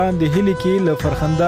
د هلي کې له فرخنده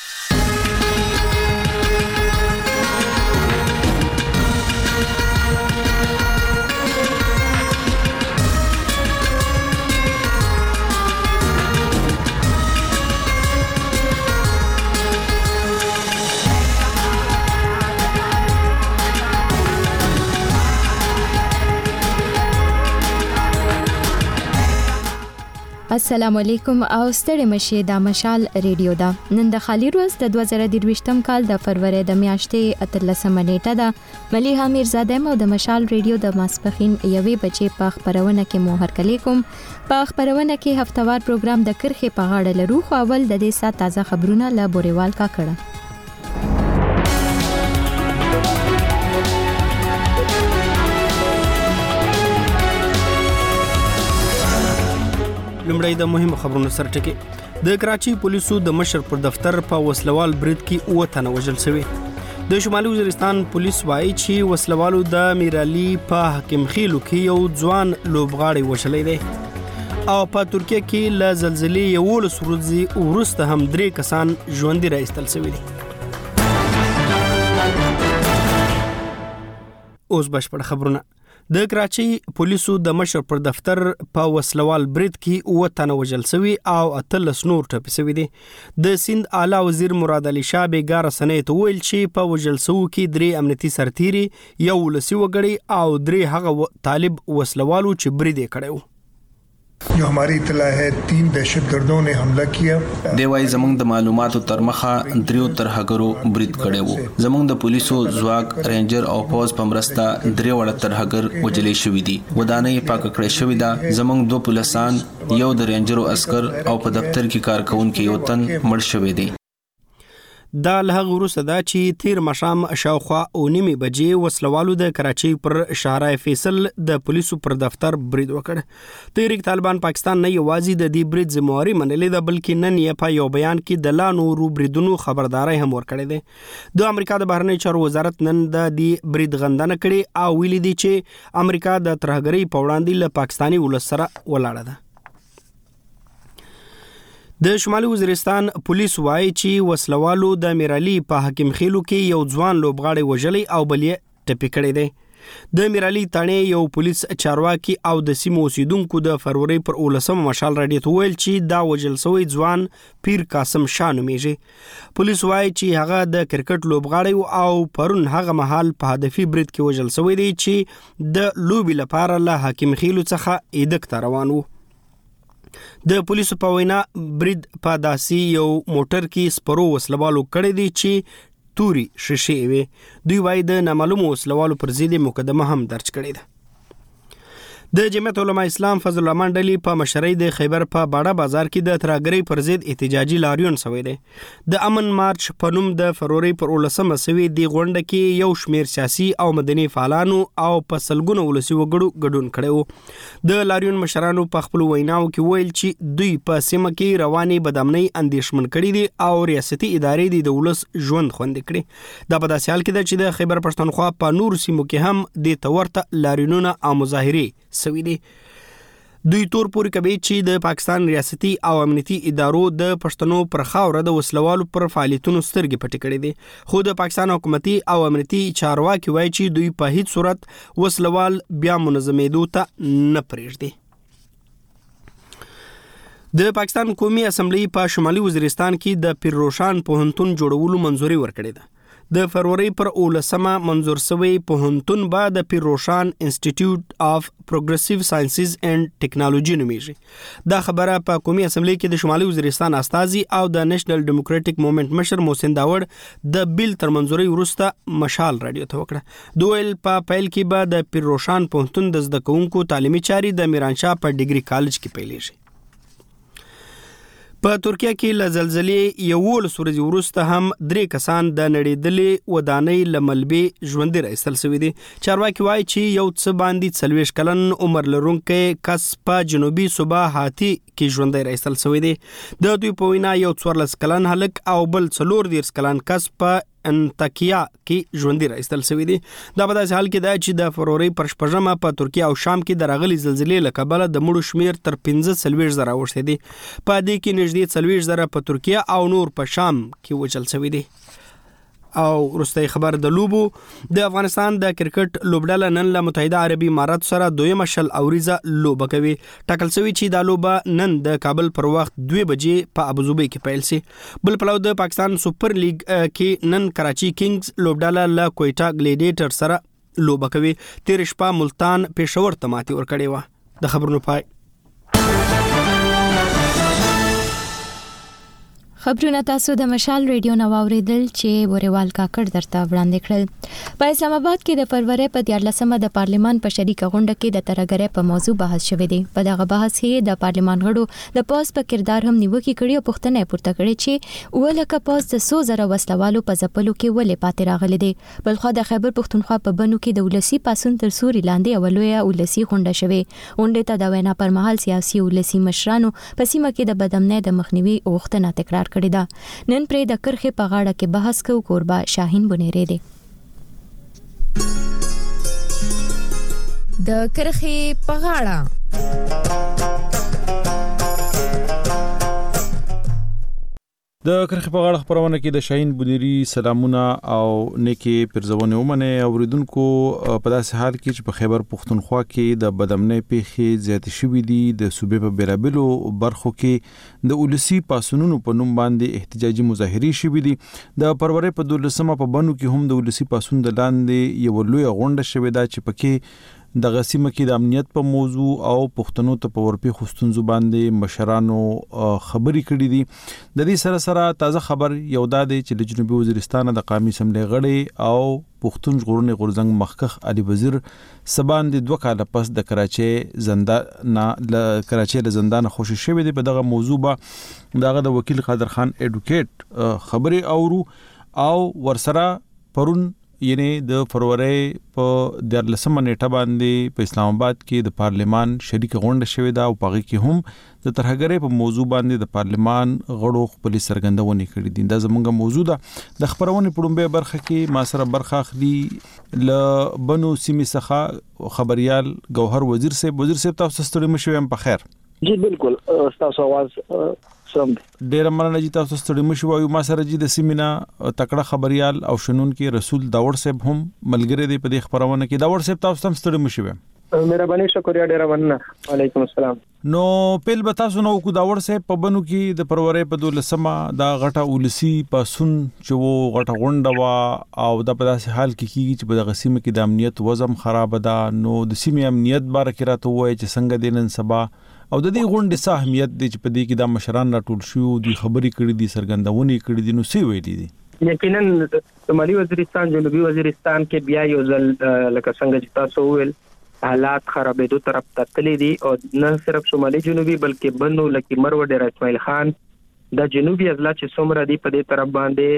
السلام علیکم او ستړي مشه د مشال ریډیو دا نن د خالی روز د 2023م کال د فروری د میاشتې 13 نیټه ده ملي حمیر زاده مو د مشال ریډیو د ماسپخین یوې بچې په خبرونه کې مو هرکلی کوم په خبرونه کې هفتوار پروګرام د کرخه په غاړه لرو خو اول د دې سات تازه خبرونه له بوريوال کا کړه لمړی د مهمو خبرونو سرټکی د کراچي پولیسو د مشر پر دفتر په وسلوال برید کې 9 تنه وژل شوي د شمالي وزیرستان پولیس وایي چې وسلوالو د میرالي په حکیم خیلو کې یو ځوان لوبغاړی وژلی دی او په ترکیه کې له زلزلې 11 ورځې وروسته هم 3 کسان ژوندي راایستل شوي دي اوس بشپړ خبرونه د کراچي پولیسو د مشر پر دفتر په وسلوال برید کې 9 تنه وژل شوي او 13 نور ټپي شوي دي د سند اعلی وزیر مراد علي شاه بیګار سنې ته ویل چې په وژل شوو کې 3 امنیتي سرتیري یو ولسی وګړي او 3 هغه طالب وسلوالو چې برید کړو जो हमारी इतला है 3 दहशतगर्दों ने हमला किया دیوای زمونږ د معلوماتو ترمخه دریو ترهګرو برید کړي وو زمونږ د پولیسو ځواک رینجر او پوز پمرستا دریو وړ ترهګر وجلې شوې دي ودانې پاک کړې شوې ده زمونږ 2 پولیسان یو د رینجرو عسكر او په دفتر کې کارکونکو یو تن مړ شوی دی دا له وروسته دا چې تیر مشام شاوخوا او نیمه بجې وسلوالو د کراچي پر شارع فیصل د پولیسو پر دفتر برید وکړ تحریک طالبان پاکستان نه یوازې د دې برید ذمہواری منلې ده بلکې نن یې په یو بیان کې د لا نورو بریدونو خبرداري هم ورکړې ده د امریکا د بهرنی چارو وزارت نن د دې برید غندنه کړې او ویلي دي چې امریکا د ترهګرۍ په وړاندې له پاکستاني ولس سره ولاړه ده د شمالي وزیرستان پولیس وایي چې وسلوالو د میرالي په حکیم خیلو کې یو ځوان لوبغاړی وژلی او بل یې ټپي کړی دی د میرالي تانې یو پولیس چارواکي او د سیمو اوسیدونکو د فروری پر 19 مشال راډیو ته ویل چې دا وژل شوی ځوان پیر قاسم شاه نومیږي پولیس وایي چې هغه د کرکټ لوبغاړی او پرون هغه مهال په هدفي برید کې وژل شوی دی چې د لوبي لپاره له حکیم خیلو څخه ایدک ته روان وو د پولیسو په وینا برید په داسي یو موټر کې سپرو وسلوالو کړی دی چې توري شیشې وي دوی وايي د نامعلومو وسلوالو پر ضد مقدمه هم درج کړې ده د جمعیت علماء اسلام فضل الرحمن ډلی په مشرۍ د خیبر په باډا بازار کې د ترهګرۍ پر ضد احتجاجي لاریون شوی دی د امن مارچ په نوم د فروری پر 19 سوي دی غونډه کې یو شمیر سیاسي او مدني فعالانو او په سلګونو ولسی وګړو ګډون کړو د لاریون مشرانو په خپل ویناو کې ویل چې دوی په سیمه کې رواني بدامنۍ اندیشمن کړي دي او ریاستي ادارې د ولس ژوند خوندې کړي دا په داسې حال کې ده چې د خیبر پښتونخوا په نور سیمو کې هم د تورته لاریونونه او مظاهرې سوي دي دوی تور پوري کوي چې د پاکستان ریاستي او امنیتي ادارو د پښتنو پر خاوره د وسلوالو پر فعالیتونو سترګې پټې کړې دي خو د پاکستان حکومتي او امنیتي چارواکي وایي چې دوی په هیڅ صورت وسلوال بیا منظمېدو ته نه پرېږدي د پاکستان قومي اسمبلی په شمالي وزیرستان کې د پیر روشان پوهنتون جوړولو منځوري ورکړې ده د فروری پر 19 منظور شوی پوهنتون به د پیر روشان انسټیټیوټ اف پروګریسیو ساينسز اینڈ ټیکنالوژي نومیږي دا خبره په قومي اسمبلی کې د شمالي وزیرستان استازي او د نېشنل ډیموکراټک موومېنټ مشر محسن داوړ د بیل تر منظوري وروسته مشال راډیو ته وکړه دویل په پیل کې به د پیر روشان پوهنتون د زده کوونکو تعلیمي چاري د میرانشاه په ډیګري کالج کې پیلېږي په ترکیه کې له زلزلې 11 ورځې وروسته هم 3 کسان د نړېدلې ودانۍ له ملبې ژوندي راایستل شوي دي چارواکي وایي چې یو څه باندې 40 کلن عمر لرونکی کس په جنوبي صوبه هاتي کې ژوندي راایستل شوی دی د دوی په وینا یو 14 کلن هلک او بل 14 کلن کس په انتاکیا کې ژوندۍ راایستل شوی دی. دا په داسې حال کې ده چې د فروری پر 8 په ترکیه او شام کې د راغلي زلزلې له کبله د مړو شمیر تر 15,000 اوښتی دی. په دې کې نږدې 40,000 په ترکیه او نور په شام کې وچل شوی دی. او وروستۍ خبر د لوبو. د افغانستان د کرکټ لوبډله نن له متحده عربي امارات سره دویمه شل اوریزه لوبه کوي. ټاکل شوی چې دا لوبه نن د کابل پر وخت 2 بجې په ابوظبي کې پیل شي. بل پلو د پاکستان سپر لیګ کې نن کراچي کینګز لوبډله له کویټا ګلیډیټر سره لوبه کوي. تیر شپه ملتان پېښور ته ماتې ورکړې وه. د خبرونو پای. خبرونه تاسو د مشال ریډیو نو اوریدل چې ورېوال کاکړ درته وړاندې کړل. په اسلام آباد کې د فروری په 14مه د پارلیمان په شریکه غونډه کې د ترګرۍ په موضوع بحث شوی دی. په دغه بحث کې د پارلیمان غړو د پوز په کردار هم نیوکه کړې او پوښتنه پورته کړې چې ولکه پوز د 100,000 وسلوالو په ځپلو کې ولې پاتې راغلي دي. بلخو د خیبر پښتونخوا په بنو کې د ولسی پاسون تر سوري لاندې اولويه ولسی غونډه شوی. غونډه ته د وینا پر مهال سیاسي ولسی مشرانو په سیمه کې د بدامنۍ د مخنیوي غوښتنه تکرار کړې ده. نن پرې د کرخې په غاړه کې بحث کوو. کوربه شاهین بنيري دی. د کرخې په غاړه د کرخې په غاړه خبرونه کې د شاهین بنيري سلامونه او نیکی پرزونه ومنه اوریدونکو. په داسې حال کې چې په خیبر پښتونخوا کې د بدامنۍ پیښې زیات شوې دي. د صوبې په بیرابلو برخو کې د ولسی پاسونونو په نوم باندې احتجاجي مظاهرې شوې دي. د فروری په 12مه په بنو کې هم د ولسی پاسون د لاندې یو لوی غونډه شوې ده چې پکې د غسیمه کې د امنیت په موضوع او پښتنو ته په ورپی خستونزو باندې مشرانو خبري کړې دي. د دې سره تازه خبر یو دا دی چې د جنوبي وزیرستان د قومي اسمبلی غړي او پښتون ژغورنې غورځنګ مخکخ علي وزیر سبان د 2 کال پس د کراچي له زندان خوشی شوی دی. په دغه موضوع به دغه د وکیل قادر خان اډوکیټ خبري اورو او ورسره پرون یعنی د فروری په 14مه نیټه باندې په اسلام آباد کې د پارلیمان شریکه غونډه شوې ده او پغې کې هم د ترهګرۍ په موضوع باندې د پارلیمان غړو خپل سرګندونه کړې دي. دا زموږه موضوع ده. د خبرونه پړومبه برخه کې ما سره برخه اخلي ل بنو سیمې څخه خبريال گوهر وزیر صاحب تاسو ستړي مشوم په خیر. جی بالکل تاسو आवाज سم ډیر مننه چې تاسو ستړي مشو. ما سره د سیمینا تکړه خبريال او شنون کې رسول داور صاحب هم ملګری دی په دې خبرونه کې. داور صاحب تاسو هم ستړي مشو. مهرباني شکریا ډیر مننه. وعلیکم السلام. نو پیل به تاسو نو کو داور صاحب په بنو کې د فروری په 12مه دا غټه ولسی پاسون چې وو غټه غونډه وا او د په داسې حال کې کیږي چې په غسیمه کې د امنیت وضم خراب ده. نو د سیمې امنیت باره کې راته وایي چې څنګه دینن سبا او د دې غونډې څه اهمیت دی چې په دې کې د مشران راټول شو دي خبري کړې دي سرګندونه کړې دي. نو څه ویلي دي؟ یقینا شمالي وزیرستان جنوبي وزیرستان کې بیا یو ځل لکه څنګه چې تاسو ویل حالات خرابېدو طرف ته تللي دي او نه صرف شمالي جنوبي بلکې بنو لکه مرو ډیر اسماعیل خان د جنوبي اضلاع چې څومره دي په دې طرف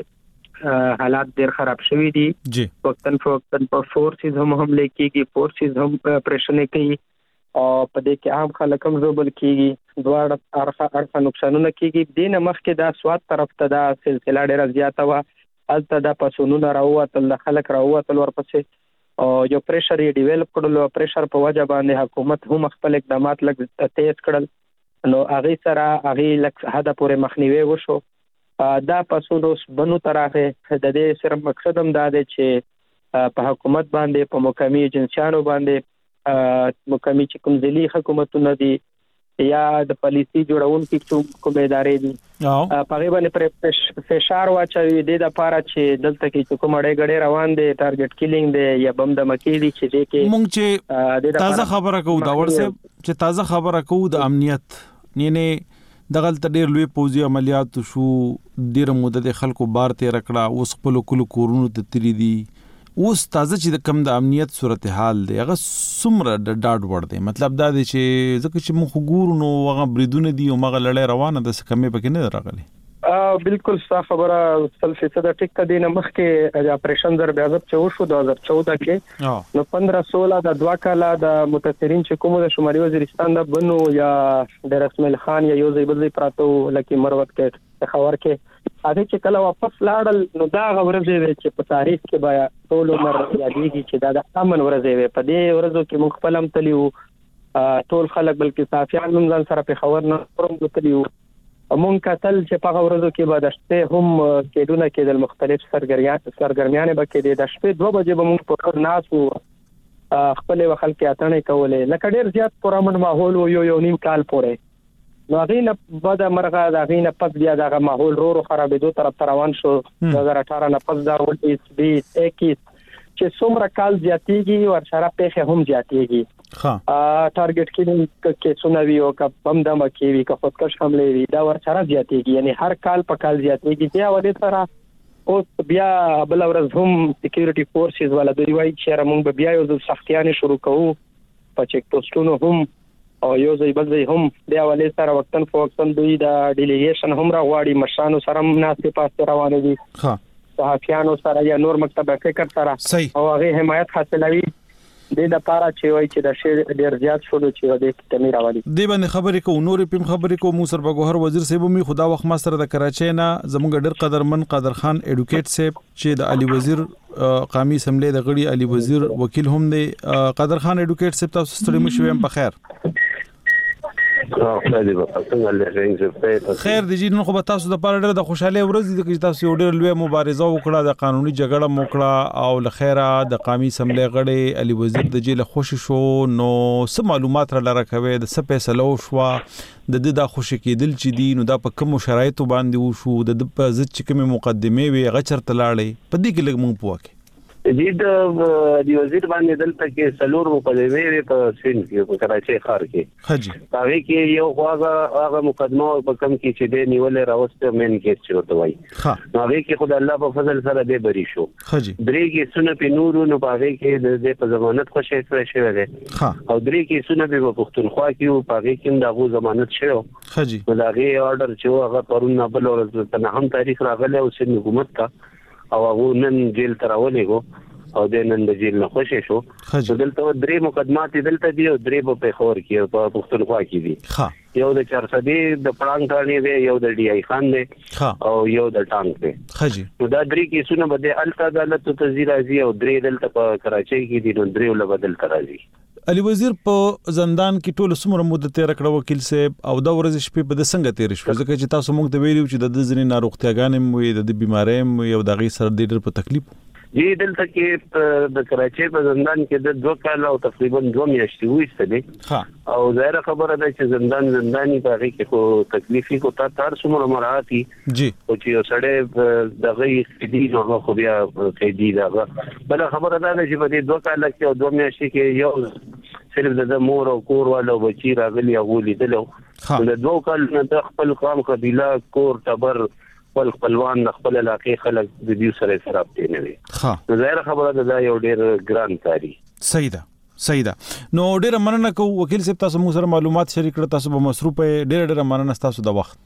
باندې حالات ډیر خراب شوي دي. وختن په فورسز هم حمله کیږي، فورسز هم پریشنې کوي او په دې کې عام خلک هم زوبل کیږي. دواړه اړخه نقصانونه کیږي. دینه مخکې دا سواد طرف ته دا سلسله ډیره زیاته و. الته دا پسونونه راووتل، خلک راووتل ورپسې او یو پریشر یې ډیولپ کړل. او پریشر په وجه باندې حکومت هم خپل اقدامات لږ تیز کړل. نو هغه سره هغه لکه حدا پورې مخنیوي وشو. دا پسونو بنو تراغه د دې صرف مقصد هم دا دی چې په حکومت باندې په مقامی ایجنسیانو باندې مقامی چې کوم ځلي حکومتونه دي یا د پالیسي جوړونکو کوم ادارې دي په غیبه نه پر فشار واچوي د لپاره چې دلته کې کوم اړې غړې روان دي ټارګټ کیلینګ دی یا بم د مکی دي چې دې کې مونږ چې تازه خبره کوو دا ورسه چې تازه خبره کوو د امنیت نه دغه ډېر لوی پوځي عملیات شو. ډېر مدته خلکو بار ته رکړه اوس خپل کول کورونو ته تری دي. اوس تازه چې کم د امنیت صورتحال دی هغه سمره د ډاډ ور دی. مطلب دا دی چې ځکه چې مخ ګورو نو هغه بریدونه دي او مغه لړۍ روانه د سکمې پکې نه راغلي. بالکل صح خبره 100% ټیک دی. نه مخکې اپریشن در بیازب چې وشو 2014 کې نو 15-16 د 2 کاله د متاثرین چې کوم د شمالي وزیرستان د بنو یا د رسمل خان یا یو ځای بل ځای پراته لکه مروت کې خبر کې هغه چې کله واپس لاړل نو دا ورځې چې په تاریخ کې بیا ټول عمر یادېږي چې دا د امن ورځې په دې ورځو کې موږ خپل هم تلیو ټول خلک بلکې صافیان هم ځان سره په خبر نه پرم تلیو مونږ کتل چې په ورځو کې به د شپې هم کېدونه کې د مختلف سرګرمیانه به کې د شپې 2 بجې به موږ په ناسو خپل خلک اتنې کولې لکه ډیر زیات پرامن ماحول یو نیم کال پورې نو غینه بعد مرغه دا غینه پس بیا دا ماحول رو خرابېدو طرف روان شو 2018 نه پس دا 2021 چې څومره کال زیاتېږي او سره په هم زیاتېږي ټارګټ کې سنوي او کم دمه کې وی که خودکش حمله وی دا ور سره زیاتېږي یعنی هر کال په کال زیاتېږي بیا ولې سره او بیا بل ورځ هم سکیورټي فورسز ولا دوی وایي چې موږ بیا یو سختیانه شروع کوو په چک پوسټونو هم او یو ځای بل ځای هم بیا ولې سره وختن فوکسن دوی د ډیلیګیشن هم راغواړي مشرانو سره مناسب پاسته روانه دي صحافیانو سره یا نور مکتب فکر سره او هغه حمایت حاصلوي د لپاره چې وایي چې د شی ډیر زیات شول چې د کتمی راوړي دی باندې خبرې کو نور پم خبرې کو موسر بګوهر وزیر صاحب می خدا وخت ما سره د کراچۍ نه زموږ ډیر قدرمن قادر خان اډوکیټ صاحب چې د علي وزیر قومي اسمبلی د غړي علي وزیر وکیل هم دی قادر خان اډوکیټ صاحب تاسو ستړي مشو هم په خیر خیر دی جی نو خو تاسو د پاره ډېر د خوشاله ورځ دي چې تاسو ډېر لوی مبارزه وکړه د قانوني جګړه موکړه او لخيره د قومي اسمبلی غړي علي وزیر د جیل خوشی شو نو څه معلومات را لره کوي د څه فیصله وشو د دې د خوشی کېدل چې دي نو دا په کوم شرایطو باندې وشو د په ضد چې کومه مقدمه وي غچر تلاړي په دې کې لګ مونږ پوهه جی د وزیر باندې دلته کې سلور مقدمه په سند کې په کراچۍ ښار کې حاجی هغه کې یو هغه مقدمه په کم کې چې د نیولې راوسته مین کیس چورته وای هغه کې خدای الله په فضل سره به بری شو حاجی درې کې سونه په نورو نو هغه کې د په ضمانت خوشی کړی شوی دی او درې کې سونه په پښتونخوا کې په هغه کې دغه ضمانت شوی حاجی ولغه آرډر چې هغه پرون بل ورځ په هم تاریخ راغله او سن حکومت کا او هغه نن جیل تراولېګو او د نن د جیل نه خوشی شو دلته درې مقدمات دلته دی او درې په خور کې په پښتونخوا کې دي یو د 400 د پړانګ ټاڼي دی یو د ډي اي خان دی او یو د ټانک دی حاجی نو دا درې کې سونه بده الته عدالت ته زیرازي او درې دلته په کراچۍ کې دي نو درې ول بدل ترازي علي وزیر په زندان کې ټول سمره مدته تیر کړو وکیل صاحب او دا ورځ شپې په د څنګه تیر شو ځکه چې تاسو موږ ته ویلو چې د ځینې ناروغتیاګانې مو د بیمارۍ یو دغه سر ډېر په تکلیف جی دلته کې د کراچۍ په زندان کې د 2 کال او تقریبا 2 میاشتې وېستلې او ظاهر خبره ده چې زنداني په هغه کې کو تکلیفي کو تار څومره مراتي جی او چې یو سړی دغه قیدی نو خو بیا قیدی دغه بل خبره ده چې په دې 2 کال کې او 2 میاشتې کې یو صرف د مور او کور والو بچی راغلي او لیدلو د 2 کال نه د خپل قوم قبيله کور تبر خپلوان خپل علاقې خلک د دې سره رابطه نه وي نو ظاهر خبره ده یو ډیر ګران کاری صحیح ده نو ډیر مننه کو وکیل صاحب تاسو موږ سره معلومات شریک کړ تاسو به مصروف ډیر مننه تاسو د وخت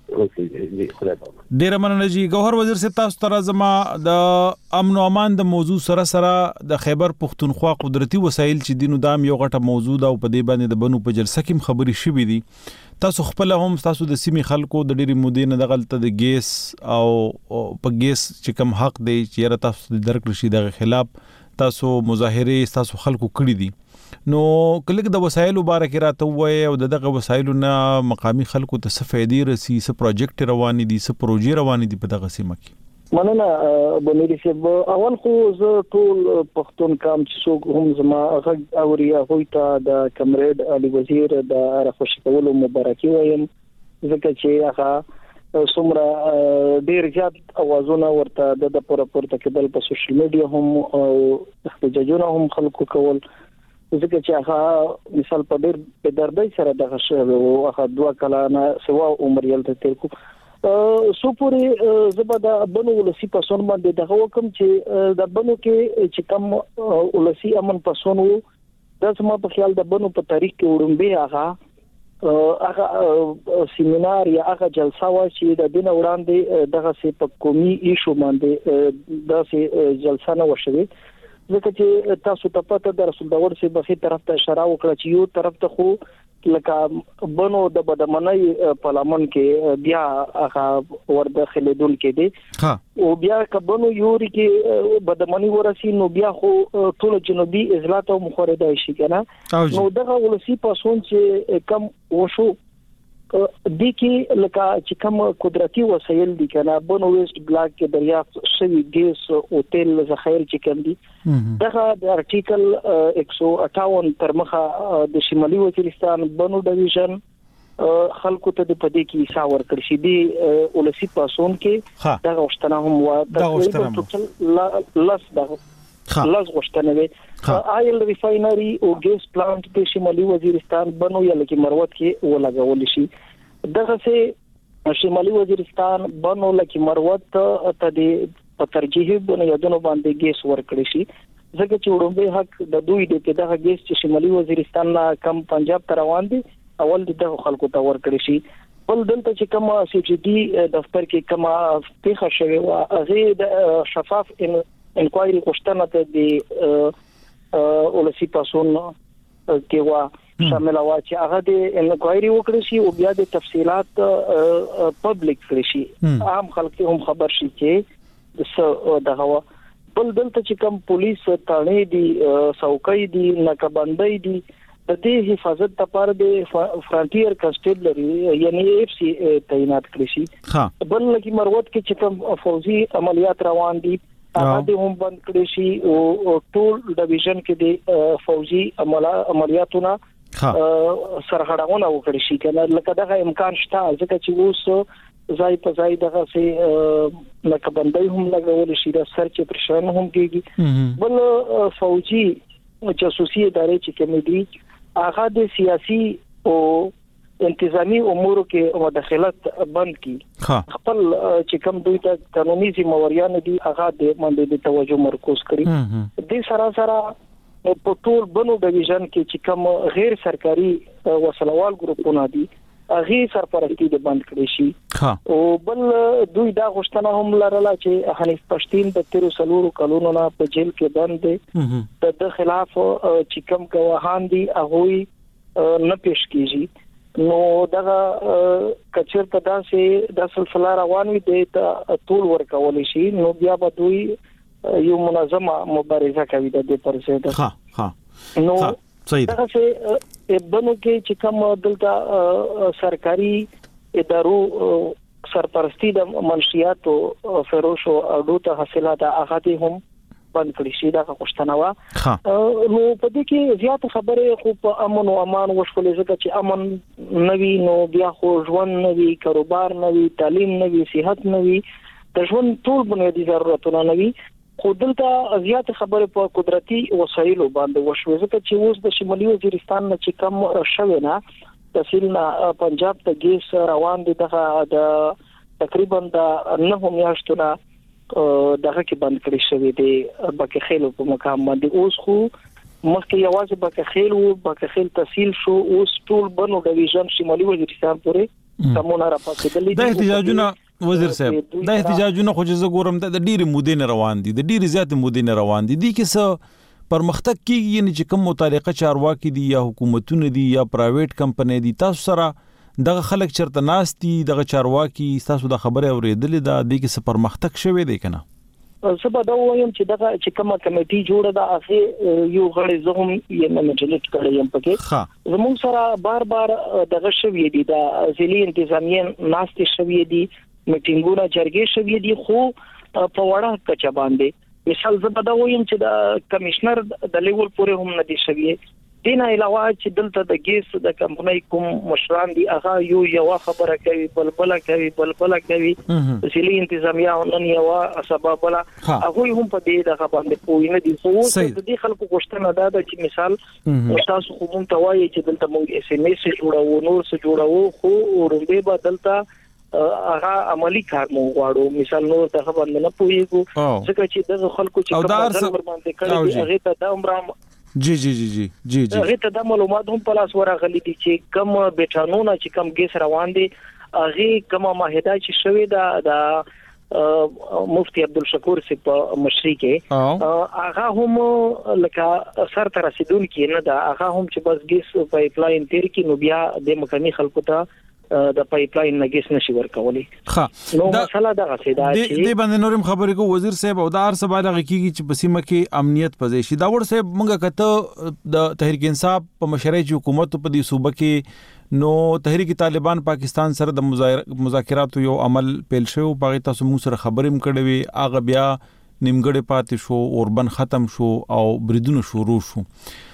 ډیر مننه جی گوهر وزیر صاحب تاسو تر زما د امن او امان د موضوع سره د خیبر پښتونخوا قدرتي وسایل چې دینو دام یو غټه موضوع ده او په دې باندې د بنو په جلسه کې خبري شوې دي تاسو خپل هم تاسو د سیمې خلکو د ډېری مودې نه دغلت د ګیس او په ګیس چې کوم حق دی چې تاسو د درک رشي د خلاف تاسو مظاهره تاسو خلکو کړی دي نو کله د وسایلو باره کې راته وای او دغه وسایلو نه مقامی خلکو ته څه فائدې رسی څه پروجیکټ روان دي څه پروژې روان دي په دغه سیمه کې مننه بنيري صاحب اول خو زه ټول پښتون کام چې څوک هم زما هغه اوریا هویتا د کمرید علي وزیر د راخوش کولو مبارکي وایم ځکه چې هغه څومره ډیر زیات اوازونه ورته د پورته کېدل په سوشل میډیا هم او احتجاجونه هم خلکو کول ځکه چې هغه مثال په ډیر په دردای سره دغه شوی او هغه 2 کلانه سوا عمر یلته تیر کو سو پوری زبدا بنو ولسی پسون باندې دغه وکم چې د بنو کې چې کم ولسی امن پسون وو د سم په خیال د بنو په تاریخ کې وړاندې هغه سیمینار یا هغه جلسه وا چې د دین وړاندې دغه سي په قومي ایشو باندې د سي جلسه نه وشوي ځکه چې تاسو ته پته د رسول داور سي بخي طرف ته اشاره وکړه چې یو طرف ته خو لکه بنو د بدمنۍ په لمن کې بیا هغه ورداخلېدون کې دي او بیا کبنو یوري کې بدمنۍ ورسي نو بیا خو ټول جنوبي اضلاع ته مخورده شي کنه نو دغه ولسی پاسون چې کم وشو د کې لکه چې کوم قدرتي وسایل دي کنه بنو ویسټ بلاک کې دریافت شوی ګیس او تیل ذخایر چې کوم دي دغه د ارټیکل 158 تر مخه د شمالي وزیرستان بنو ډیویژن خلکو ته د پدې کې حساب ورکړ شي دی ولسی پاسون کې دغه وشتنه هم وا د لاس غوښتنه وي آیل ریفاینری او ګیس پلانټ په شمالي وزیرستان بنو یا لکه مروت کې ولګول شي دغه سه شمالي وزیرستان بنو لکه مروت ته د ترجیح بنیادونو باندې ګیس ورکړي شي ځکه چې وړاندې حق د دوی د دغه ګیس چې شمالي وزیرستان کم پنجاب ته روان دي اول د خلکو ته ورکړي شي بل دلته چې کوم سی جی ډي دفتر کې کوم پیښه شوی و هغه د شفاف انکوایري غوښتنه ته د ولسی پاسون کې وا شامل وا چې هغه د انکوایري وکړي شي او بیا د تفصيلات پبلک کړي شي عام خلک هم خبر شي چې دغه بل دلته چې کوم پولیس تانه دي څوکۍ دي نقبندۍ دي د دې حفاظت لپاره د فرانټیر کانسټیبلری یعنی اف سی تعینات کړي شي بل لکه مروت کې چې کوم فوجي عملیات روان دي هغه د هم بند کړي شي او ټول ډیویژن کې د فوجي عملیاتونه سرغړونه وکړي شي کنه لکه دغه امکان شته ځکه چې اوس ځای په ځای دغه سي لکه بندي هم لګول شي د سرچ پرشن هم کېږي بل فوجي جاسوسي ادارې چې کوم دي هغه د سیاسي او انتظامی امور کې مداخلت بند کی خپل چې کوم دوی ته قانوني ذمہوریان دي هغه د باندې د توجه مرکوز کړي د سراسر په ټول بنو ډیویژن کې چې کوم غیر سرکاري وسلوال ګروپونه دي هغه سرپرستی د بند کړي شي او بل دوی دا غوښتنه هم لرله چې حنیف پښتین د 13 کلونو نه په جیل کې بند دي د خلاف چې کوم گواهان دي هغه نه پیش کیږي نو دغه کچر په داسې د سلسله روان وي د ټول ورکول شي نو بیا به دوی یو منظمه مبارزه کوي د دې پرسه نو صحیح ده چې بنو کې چې کوم دلته سرکاري ادارو سرپرستی د منشیاتو فروش او اډو ته حاصلات هغه هم بند کړی شي دا غوښتنه وا نو په دې کې زیات خبره خو په امن او امان وشولې ځکه چې امن نوي نو بیا خو ژوند نوي کاروبار نوي تعلیم نوي صحت نوي د ژوند ټول بنیادی ضرورتونه نوي خو دلته زیات خبره په قدرتي وسایلو باندې وشوي ځکه چې اوس د شمالي وزیرستان نه چې کم شوه نه تحصیلنا پنجاب ته ګیس روان دي دغه د تقریبا د 9 میاشتونه دغه کې بند کړی شوی دی بکه خېلو په مقام باندې اوس خو مخکې یوازې بکه خېل تحصیل شو اوس ټول بنو ډیویژن شمالي وزیرستان پورې کومه را پاتېدلې د احتجاجونه وزیر صاحب د احتجاجونه خو چې زګورم د ډېری مودې نه روان دي د ډېری زیات مودې نه روان دي د کیسه پرمختګ کیږي یعنی چې کوم متعلقه چارواکي دي یا حکومتونه دي یا پرایویټ کمپنۍ دي تاسو سره دغه خلک چرته ناشتي دغه چارواکي تاسو د خبره اوریدلې ده د کې پرمختګ شوی دی کنه سبا دا وایم چې دغه چې کومه کمیټي جوړه ده هغه یو غړي زهم یې منیجمنت کړی یم پکې زموږ سره بار دغه شوی دی د ځلي انتظامیه ناشتي شوی دی میټینګونه جرګې شوی دی خو په وړه کچا باندې مثال زبا دا وایم چې د کمشنر د لیول پورې هم نه دی شوی دینه علاوه چې دلته د ګیس د کمپنۍ کوم مشران دي هغه یو خبره کوي بلبل کوي ځلي انتظامیه نن یو سبب ولا هغه هم په دې دغه باندې پوینه دي خو د دې خلکو غوښتنه ده چې مثال تاسو خو مونږ ته وایي چې دلته مونږ اس ام اس جوړو نور څه جوړو خو ورنده به دلته هغه عملی کار مو غواړو مثال نور ته باندې نه پويګو ځکه چې د خلکو چې کوم ور باندې کړي هغه ته د عمر جی هغه ته د معلومات هم په لاس ورغلي دي چې کم بیټانونه چې کم ګیس روان دي هغه کومه معاهده چې شوی د مفتی عبدالشکور سی په مشري کې هغه هم لکه سر تر رسیدون کې نه دا هغه هم چې بس ګیس پایپ لاین تیر کې نو بیا د مکمل خلکو ته د پایپ لاین نګیس نشي ورکولي. نو مسله دا غسیدا چې دې باندې نورم خبرې کو وزیر صاحب او دار سبا د حقیقي چې پسیمه کې امنیت پځې شي دا ور صاحب مونږه کته د تحریک انصاف په مشرۍ حکومت په دې صوبه کې نو تحریک طالبان پاکستان سره د مذاکراتو یو عمل پیل شو باغی تاسو مو سره خبرې مکړې وي هغه بیا نیمګړې پاتې شو اوربن ختم شو او بریدونه شروع شو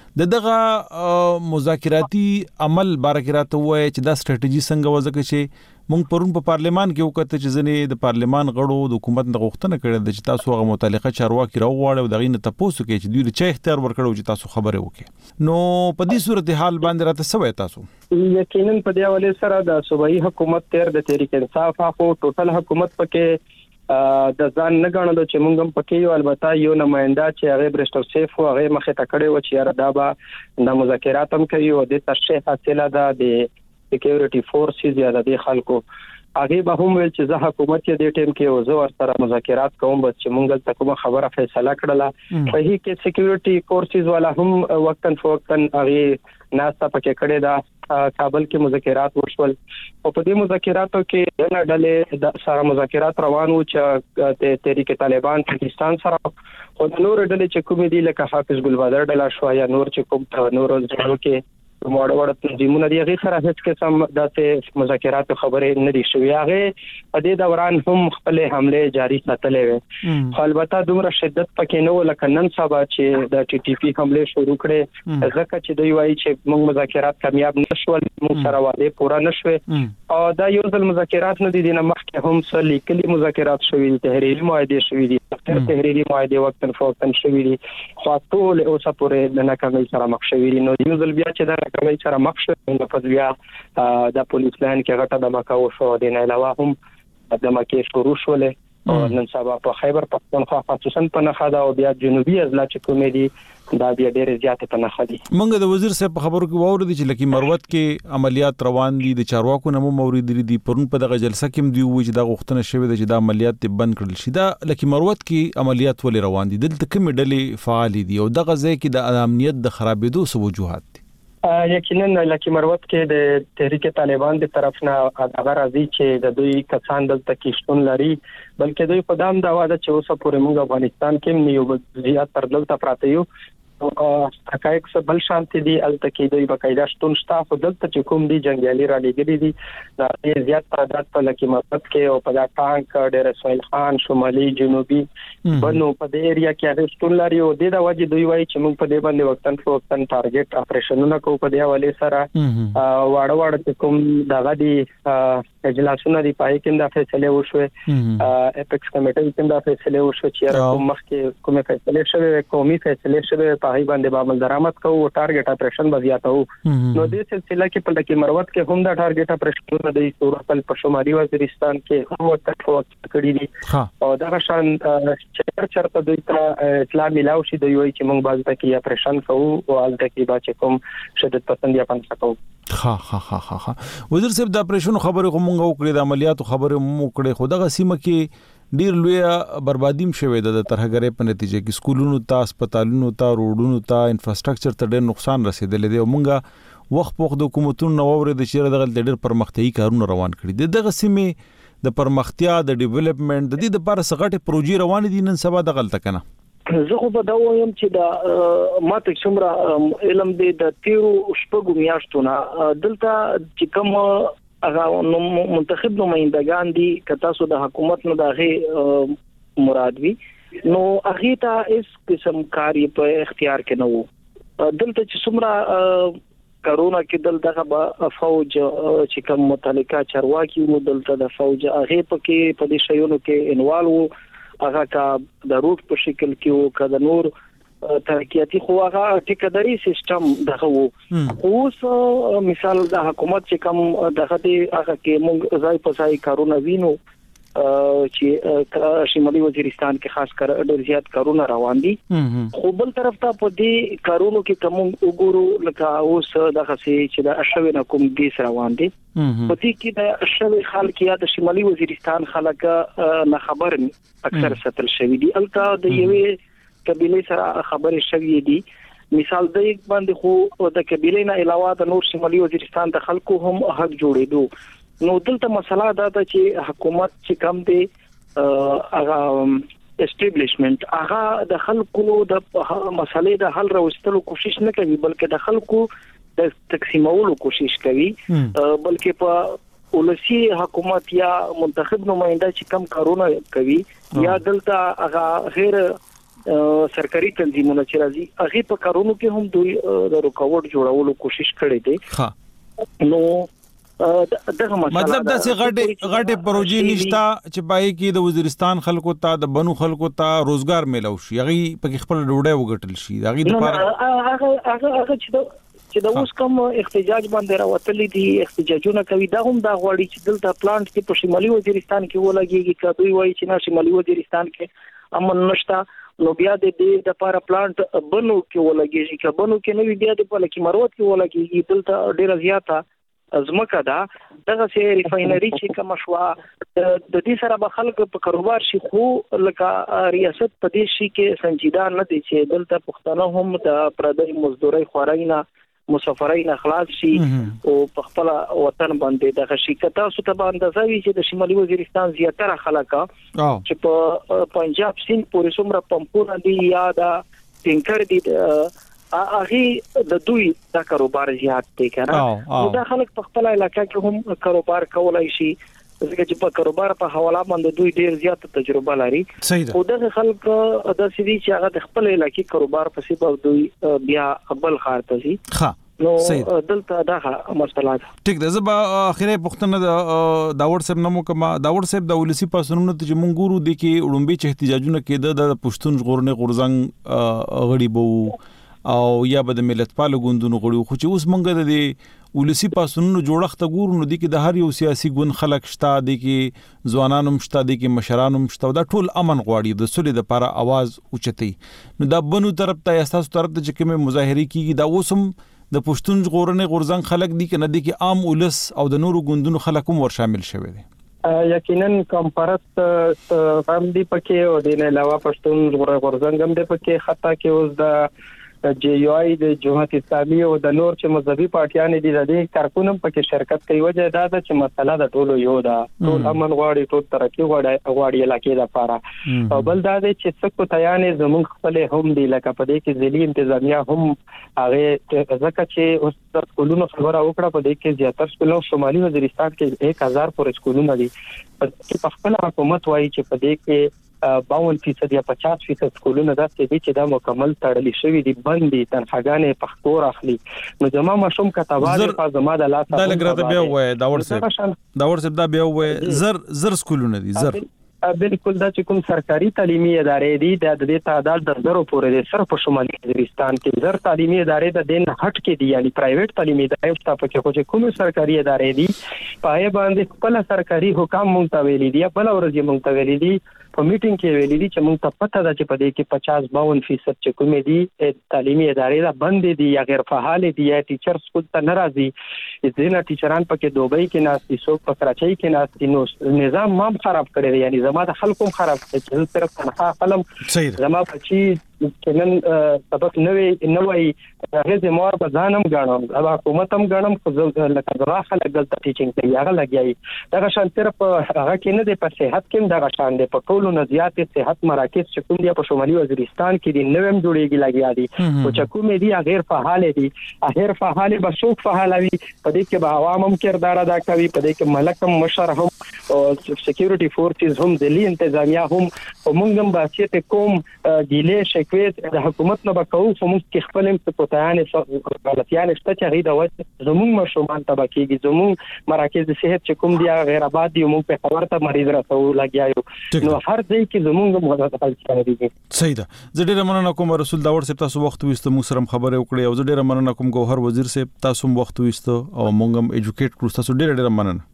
دغه مذاکراتی عمل بارکراته وای چې دا ستراتیژي څنګه وځکه چې مونږ پرون په پارلیمان کې وکړه چې ځنې د پارلیمان غړو د حکومت د غوښتنه کړې ده چې تاسو هغه متعلقه چارواکي راوغواړئ دغه نه تاسو کې چې دوی چا اختیار ورکړو چې تاسو خبره وکړي نو په دې صورتحال باندې راته سوي تاسو یقینا په دې حواله سره د صوبایي حکومت تیر د تحریک انصاف او ټوټل حکومت پکې د ځان نه غنلو چې موږ هم پکې یو البته یو نماینده چې هغه برشتو سیف او هغه مخه تا کړی و چې را دا به د مذاکرات هم کوي او د تشریح حاصله ده د سکیورټي فورسز یا د خلکو هغه به هم ویل چې زه حکومت کې د ټیم کې او زه ورسره مذاکرات کوم بس چې موږ ته کومه خبره فیصله کړله په هي کې سکیورټي فورسز والا هم وقتن فوقتن هغه ناسا پکې کړی دا کابل کې مذاکرات وشول او په دې مذاکراتو کې د ډلې د سره مذاکرات روان وو چې تحریک طالبان پاکستان سره او د نور ډلې چې کومې دي لکه حافظ ګلبادر ډله شو یا نور چې کوم نور ځړو کې موړ تنظیمونه دي هغه سره هیڅ قسم د مذاکرات خبرې نه دي شوې هغه په دې دوران هم خپل حمله جاری ساتلې وي البته دومره شدت پکې نه ولکه نن سبا چې د ټي ټي پی حمله شروع کړي ځکه چې دوی وایي چې موږ مذاکرات کامیاب نشول موږ سره وعده پوره نشوي او دا یو ځل مذاکرات نه دي نه مخکې هم څه لیکلي مذاکرات شوي دي تحریري معاهده شوي دي تحریري معاهده وقتن فوقتن شوي دي خو ټول اوسه پورې د ناکامۍ سره مخ شوي دي نو یو ځل بیا چې دا کوي سره مخ شو په بیا د پولیس لاین کې غټه دماکه وشو د نه علاوه هم د دماکې شروع شولې او نن سبا په خیبر پختونخوا خصوصا په نخاده او بیا جنوبي اضلاع چې کومې دي دا بیا ډېر زیات په نخادي منګه د وزیر صاحب په خبرو کې واوري چې لکه مروت کې عملیات روان دي د چارواکو نمو مورید دي پرون په دغه جلسه کې دی وی چې دا غوښتنه شوې ده چې دا عملیات بند کړل شي دا لکه مروت کې عملیات ولې روان دي دلته کوم ډلې فعال دي او دغه ځای کې د امنیت د خرابېدو څه وجوهات دي یقینا لکه مروت کې د تحریک طالبان د طرف نه هغه راځي چې د دوی کسان دلته کې شتون لري بلکې دوی په دام دا واده چې اوسه پورې موږ افغانستان کې نیو زیات تر دلته پراته یو حقایق څه بل شانتي دي الته کې دوی بقایده شتون شته خو دلته چې کوم دي جنگیالي را لګري دي دا زیات تعداد په لکه مروت کې او په دا ټانک ډېر سویل خان شمالي جنوبي بنو په دې ایریا کې هغه شتون لري او د وجه دوی وایي چې موږ په دې باندې وقتن ټارګټ اپریشنونه کوو په دې حواله سره واړه کوم دغه دي اجلاسونه دی پای کې دا فیصله وشوه اپیکس کمیټې کې دا فیصله وشوه چې کوم مخکې کومه فیصله شوه قومي فیصله شوه په هغه باندې به عمل درآمد کوو او ټارګټ اپریشن به زیاتو نو دې سلسله کې په لکه مروت کې هم دا ټارګټ اپریشنونه د صورت په شمالي وزیرستان کې هم وخت کړی دي او دا شان چرته دوی ته اطلاع ملاو شي دوی وایي چې موږ باز ته کې اپریشن کوو او الته کې با چې کوم شدت پسندي پن سکو ها وزیر صاحب د اپریشن خبره کومه وکړه د عملیاتو خبره مو کړې خو دغه سیمه کې ډیر لوی بربادیم شوه د ترهګرۍ په نتیجه کې سکولونو ته هسپتالونو ته روډونو ته انفراستراکچر ته ډیر نقصان رسیدلی دی او مونږه وخت د حکومتونو نووري د چیرې دغه ډیر پرمختیايي کارونه روان کړي دغه سیمه د پرمختیا د ډیولپمنٹ د دې لپاره سغټه پروژې روان دي نن سبا د غلطه کنه زه خو به دا وایم چې دا ماته څومره علم دی د تیرو شپږو میاشتونه دلته چې کوم هغه منتخب نمائندگان دي که تاسو د حکومت نه دغه مراد وي نو هغه ته اس قسم کاری په اختیار کې نه وو دلته چې څومره کرونا کې دلته فوج چې کوم متعلقه چارواکي وو دلته د فوج هغه پکې په دې شیونو کې انوال وو هغه کا د روټ په شکل کې او کا د نور ترقیاتی خو هغه ټیکداري سیستم دغه وو اوس مثال د حکومت چې کوم دغه دی هغه کې موږ ځای په ځای کارونه وینو چې شمالي وزیرستان کې خاص کر ډېر زیات کارونه روان دي. خو بل طرف ته په دې کارونو کې کوم وګورو لکه اوس دغه چې د اشوي نه کوم دیس روان دي په دې کې د اشوي خلک یا د شمالي وزیرستان خلک نه خبر اکثر ستل شوی دي الکا د یوې قبيله سره خبرې شوی دي. مثال د یک باندې خو د قبيله نه علاوه د نور شمالي وزیرستان د خلکو هم حق جوړېدو. نو دلته مسله دا ده چې حکومت چې کم دی هغه اسټابلیشمنت هغه د خلکو د مسلې د حل راوستلو کوشش نه کوي بلکې د خلکو د تقسیمولو کوشش کوي بلکې په ولسی حکومت یا منتخب نماینده چې کم کارونه کوي یا دلته هغه غیر سرکاري تنظیمونه چې راځي هغه په کارونو کې هم دوی د رکاوټ جوړولو کوشش کړي دي. نو مطلب دا چې غټه پروژې نشتا چې پای کې د وزیرستان خلکو ته د بنو خلکو ته روزګار ملو شي هغه په خپل ډوډۍ وګټل شي هغه د هغه چې د اوس کوم احتجاج باندې راوتلې دي احتجاجونه کوي دا هم دا غواړي چې دلته پلانټ کې په شمالي وزیرستان کې ولګيږي کدوې وایي چې نه شمالي وزیرستان کې امن نشتا نو بیا د دې د لپاره پلانټ بنو کې ولګيږي چې بنو کې نو بیا د په لکه مروت کې ولګيږي دلته ډیره زیاته ازمکه دا دغه سي ریفاینري چې کوم شوا د دې سره به خلک په کاروبار شي خو لکه ریاست په دې شي کې سنجیده نه دي چې دلته پښتانه هم د پردي مزدوري خوراینه مسافرین خلاص شي او په خپل وطن باندې د شرکت تاسو ته باندې ځوي چې د شمالي وزیرستان زیاتره خلک چې په پنجاب سیند پورې څومره پمپونه دي یا د ټینکر دي هغه د دوی د کاروبار زیات دي کنه نو دا خلک په خپل علاقې کې هم کاروبار کولای شي ځکه چې په کاروبار په حواله باندې دوی ډیر زیات تجربه لري او د خلک د سړي چې هغه د خپل علاقې کاروبار په سبب دوی بیا خپل خارته شي نو دلته دا مسله ده. ټیک ده زه به اخیری پوښتنه د داور صاحب نمو کما داور صاحب د ولسی پاسونو ته چې مونږ ګورو د کې وړومبي چې احتجاجونه کېده د پښتون ژغورنې غورځنګ غړي بو او یا به د ملت پالو ګوندونو غړي خو چې اوس مونږ د ولسی پاسونو جوړښت ګورو نو د کې د هر یو سیاسي ګوند خلک شته د کې ځوانانو مشته د کې مشرانو مشته دا ټول امن غواړي د سولې لپاره आवाज اوچتي نو دا بنو طرف ته اساس طرف ته چې کومه مظاهره کیږي دا اوسم د پښتون ژغورنې غورځنګ خلک دي کنه دي کې عام ولس او د نورو ګوندونو خلک هم ور شامل شوي دي. یقینا کمپارت هم دی پکې او د نه علاوه پښتون ژغورنې غورځنګ هم دی پکې خطا کې اوس د جی یو ای د جماعت اسلامي او د نور چې مذهبي پارټیان دي د دې کارکونم پکې شرکت کوي وجه دا ده چې مسله د ټولو یو ده ټول امن غواړي ټول ترقی غواړي علاقې لپاره او بل دا ده چې څوک تیانې زموږ خپل هم دی لکه په دې کې ځلې انتظامیه هم هغه ځکه چې اوس د سکولونو خبره وکړه په دې کې زیاتره سکولونو شمالي وزیرستان کې 1000 پورې سکولونه دي په خپل حکومت وایي چې په دې کې 52% یا 50% سکولونه داسې دي چې دا مکمل تړلي شوی دي باندې تنخواګانې په خور اخلي نو زما مشوم کتابه په زما د لاس دا لګراته بیا وای داور صاحب دا بیا وای زر سکولونه دي زر بالکل دا چې کوم سرکاري تعلیمي ادارې دي د دې تعداد د زرو پورې دي صرف په شمالي وزیرستان کې زر تعلیمي ادارې د دین هټ کې دي یعنی پرایویټ تعلیمي ادارې په کې خو کوم سرکاري ادارې دي پای باندې خپل سرکاري حکم مونږ ته ویلي دي بل ورځ مونږ ته ویلي دي په میټینګ کې ویلي دي چې مونږ ته پته ده چې په دې کې 50-52% چې کومې دي تعلیمي ادارې دا بند دي یا غیر فعال دي یا ټیچر سکول ته ناراضي ځینې ټیچران پکې دوبۍ کې ناستي څوک په کراچۍ کې ناستي نو نظام مام خراب کړی دی یعنی زما د خلکو خراب کړي چې صرف تنخواه قلم زما بچي کنن سبق نوې هغه مور په ځانم غاڼم او حکومت هم غاڼم لکه زما خلک دلته ټیچینګ کوي هغه لګیایي دا شان صرف هغه کې نه د په صحت کې دا شان د په ټولو نه زیات صحت مراکز چې کوم دي په شمالي وزیرستان کې دي نویم جوړیږي لګیا دي او چې کوم دي غیر فعال دي غیر فعال به څوک فعالوي په دې کې به عوام هم کردار ادا کوي په دې کې ملک هم مشر هم او سکیورټي فورسز هم دلی انتظامیه هم موږ هم باسیت کوم ګیله شکویت د حکومت نه بکاو خو موږ کې خپل هم پټیان غلطیان شته چې غي د وځ زموږ مشرومان تبکیږي زموږ مراکز د صحت چې کوم دی غیر آباد دي موږ په خبر ته مریض راځو لګیایو نو هر ځای کې زموږ مغلطات دي. صحیح ده زه ډیره مننه کوم رسول داور صاحب تاسو وخت وست مو سره خبرې وکړې او زه ډیره مننه کوم ګوهر وزیر صاحب تاسو وخت وست او موږ هم ایجوکیټ کړو تاسو ډیره مننه.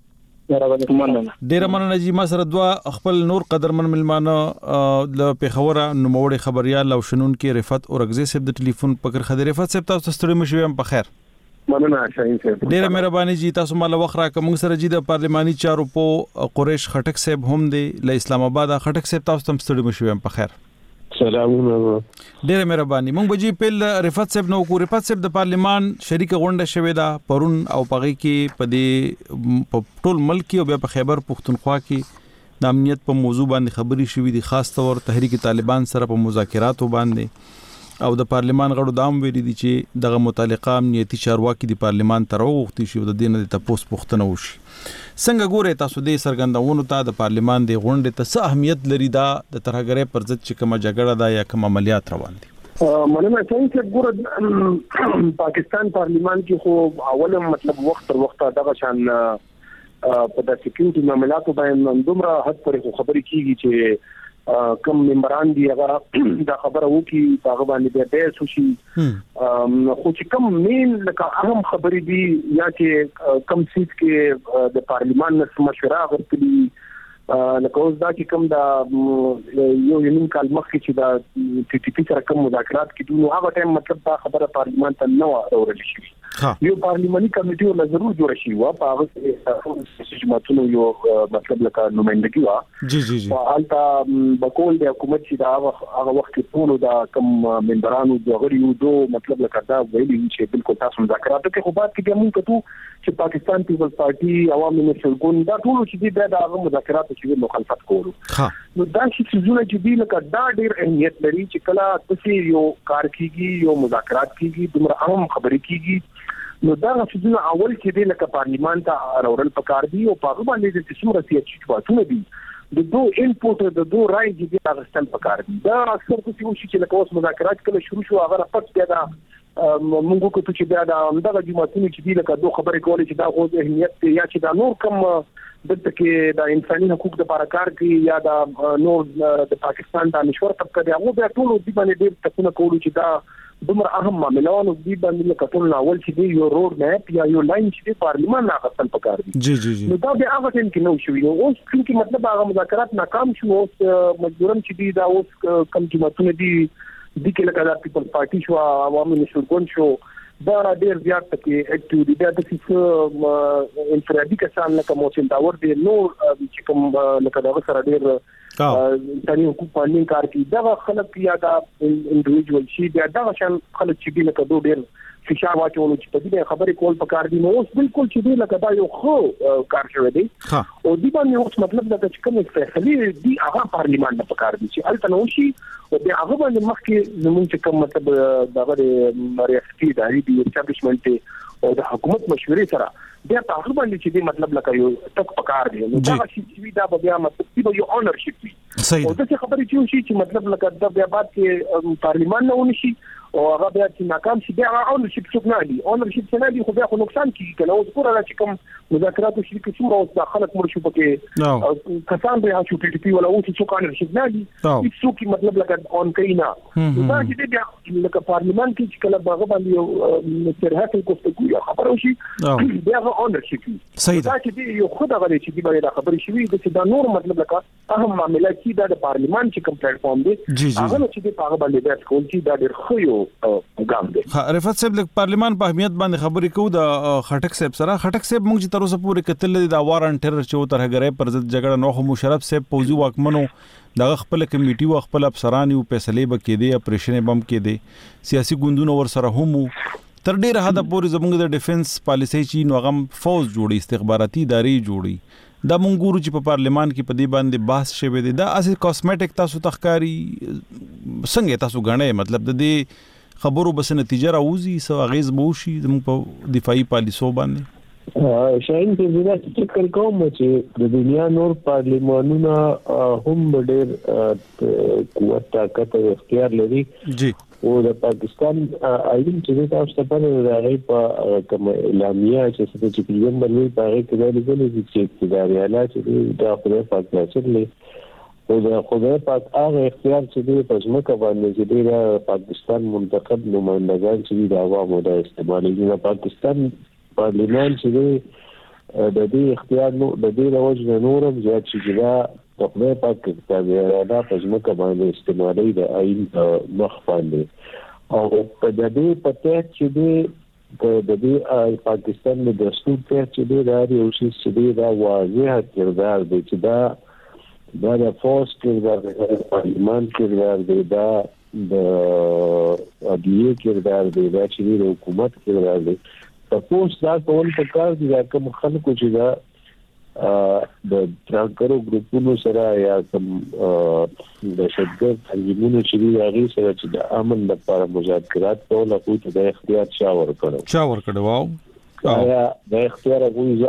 ډیر مننه جی. ما سره دوا خپل نور قدرمن ملمانه د پیښور نوموړي خبريال او شنون کې رفعت اورغزي صاحب د ټلیفون پکړ خدای رفعت صاحب تاسو ستړي مشوي هم په خیر. مننه شاهین صاحب. ډیره مهرباني جی. تاسو مال وخت راکړه. موږ سره جی د پارلماني چارو په قریش خټک صاحب هم دی له اسلام آباد. خټک صاحب تاسو تم ستړي مشوي هم په خیر. سلامونه. ډیره مهرباني. موږ بجې په رفعت صاحب نو کو رفعت صاحب د پارلمان شریک غونډه شوې ده پرون او پغی کې په دې ټول ملک او په خیبر پختونخوا کې د امنیت په موضوع باندې خبري شوې دي، خاص تور تحریک طالبان سره په مذاکراتو باندې او د پارلمان غړو دام ویلي دي چې دغه متعلقه امنیتي چارواکي د پارلمان تر وغوښتي شي او د دینه د تاسو پوښتنه وشي. څنګه ګوره تاسو د سرګندونو ته د پارلمان د غونډې ته څه اهمیت لري دا د ترهګرۍ پر ضد چې کومه جګړه ده یا کوم عملیات روان دي؟ مننه څنګه ګوره پاکستان پارلمان کې خو اوله مطلب وخت تر وخت دغه شان په د سکیورټي معاملاتو باندې دومره حد پورې خبرې کیږي چې کم ممبران دی هغه دا خبره وکي هغه باندې به سوشي خو چې کم مین لکه اهم خبرې دي یا چې کم سیټ کې د پارلمان مشوره غوښتي لکه اوس دا چې کم دا یو نیم کال مخکې چې دا ټي ټي پی سره کوم مذاکرات کیدو نو هغه ټایم مطلب دا خبره پارلمان ته نه اورل شي. یو پارلماني کمیټه ولا ضرور جوړ شي وا په هغه سجماتونو یو مطلب لکه نمائندګي وا جی جی جی حالت بقول د حکومت چې دا هغه وخت ټول دا کم ممبرانو د غړیو دو مطلب لکه دا ویلي چې بالکل تاسو مذاکرات کې خو بعد کې موږ کتو چې پاکستان پیپلز پارټي عوامي نشل ګوند دا ټول چې دا د مذاکرات چې مخالفت کولو نو دا چې زونه چې دی لکه دا ډیر اهمیت لري چې کله تاسو یو کار کیږي یو مذاکرات کیږي دومره اهم خبرې کیږي نو دا چې اول کې دی لکه پارلیمان ته اورل پکار دی او په باندې د څومره سیاسي چوکاټونه دي د دو انپوټ د دو رائے چې دا غستل پکار دي دا اکثر چې لکه اوس مذاکرات کله شروع شو هغه پټ بیا دا موږ کو چې بیا دا دغه جماعتونه چې دی لکه دوه خبرې کولې چې دا غوښ اهمیت یا چې دا نور کم دلته کې د انساني حقوق د لپاره کار کوي یا دا نور د پاکستان د مشور طبقه دی هغه بیا ټول د باندې ډېر تاسو کولو چې دا دومره اهم معاملات دي باندې لکه ټول اول چې دی یو روډ میپ یا یو لاین چې پارلیمان نه غوښتل پکار دي. جی جی جی نو دا به هغه ټیم کې نو شوی اوس چې مطلب هغه مذاکرات ناکام شو اوس مجبورن چې دی دا اوس کم جماعتونه دي د کې لکه د پیپل پارټي شو عوامي نشل ګوند شو دا ډېر زیات کې اکټیو دي دا د څه انفرادي کسان لکه موسم داور دي نو چې کوم لکه دا سره ډېر انساني حقوق باندې کار کوي دا خلک یا دا انډیویډوال شي دا شان خلک چې دی لکه دوه ډېر فشار واچول چې په دې خبرې کول پکار دي نو اوس بالکل چې دی لکه دا یو خو کار شوی دی او دی باندې اوس مطلب دا چې کوم فیصله دی هغه پارلیمان نه پکار دي چې الته نو شي او بیا هغه باندې مخکې زموږ چې کوم مطلب دغه ریاستي اداري دی اسټابلیشمنت او د حکومت مشورې سره بیا هغه باندې چې دی مطلب لکه یو تک پکار دی نو دا چې دا بیا مطلب یو اونرشپ وي او دا خبرې چې مطلب لکه دا بیا بعد کې پارلیمان نه ونشي او هغه بیا چې ناکام شي بیا اونرشپ څوک نه دي اونرشپ څنګه دي خو بیا خو نقصان کیږي کنه اوس ګوره چې کوم مذاکرات شریک څومره اوس داخله کوم شو پکې کسان به هڅو پی ټی پی ولا اوس څوک اونرشپ نه دي څوک مطلب لکه اون کینا دا چې بیا لکه پارلیمان کې چې کله هغه باندې یو سرحد کوفتګو یا خبرو شي بیا هغه اونرشپ صحیح دا چې یو خود هغه چې دی باندې خبرې شوی د دا نور مطلب لکه اهم معاملات چې د پارلیمان چې کوم پلیټ فارم دی هغه چې په هغه باندې بحث کول چې دا ډېر خو یو ګام دی. رفعت صاحب د پارلیمان په اهمیت باندې خبرې کوو د خټک صاحب سره. خټک صاحب موږ چې تر اوسه پورې کتل دي د وار ان ټیرر چې ترهګرۍ پر ضد جګړه نو خو مشرف صاحب پوزي واکمنو دغه خپل کمیټي او خپل افسران یو فیصله وکړي دي اپریشن بم کې دي سیاسي ګوندونو ور سره هم تر ډیره حد پورې زموږ د ډیفنس پالیسي چې نو غم فوج جوړي استخباراتي ادارې جوړي دا مونږ ګورو چې په پارلیمان کې په دې باندې بحث شوی دی دا اسې کاسمیټک تاسو تخکاری څنګه تاسو غنئ مطلب د دې خبرو بس نتیجه راوځي سو اغیز بوشي زموږ په دفاعي پالیسو باندې شاین په دې فکر کوم چې د دنیا نور پارلیمانونه هم ډېر قوت طاقت او اختیار لري جی او د پاکستان آئین چې تاسو ته په راغی په کوم اعلامیه چې څه چې پیغام باندې په هغه کې دا لیکل چې اقتداري حالات د خپل پاک نشر او د خدای پاک هغه اختیار چې دی په ځمکه باندې چې دی د پاکستان منتخب نمائندگان چې د عوامو د استعمالي د پاکستان پارلیمان چې دی د دې اختیار نو د دې روج نورم زیات چې دا په خپل پاک کې دا په ځمکه باندې استعمالي د آئین مخ باندې او په دې پته چې د دې پاکستان د دستور ته چې دا یو څه دا واضح کردار دی چې دا د فوز کردار دی پارلیمان کردار دی دا د عدلیه کردار دی دا چې د حکومت کردار دی تاسو دا ټول په کار دي کوم خلکو چې دا د ترانکرو ګروپونو سره یا کوم د شدګر تنظیمونو چې هغه سره چې د امن لپاره مذاکرات کول او د اختیار چا ورکړو واو یا د اختیار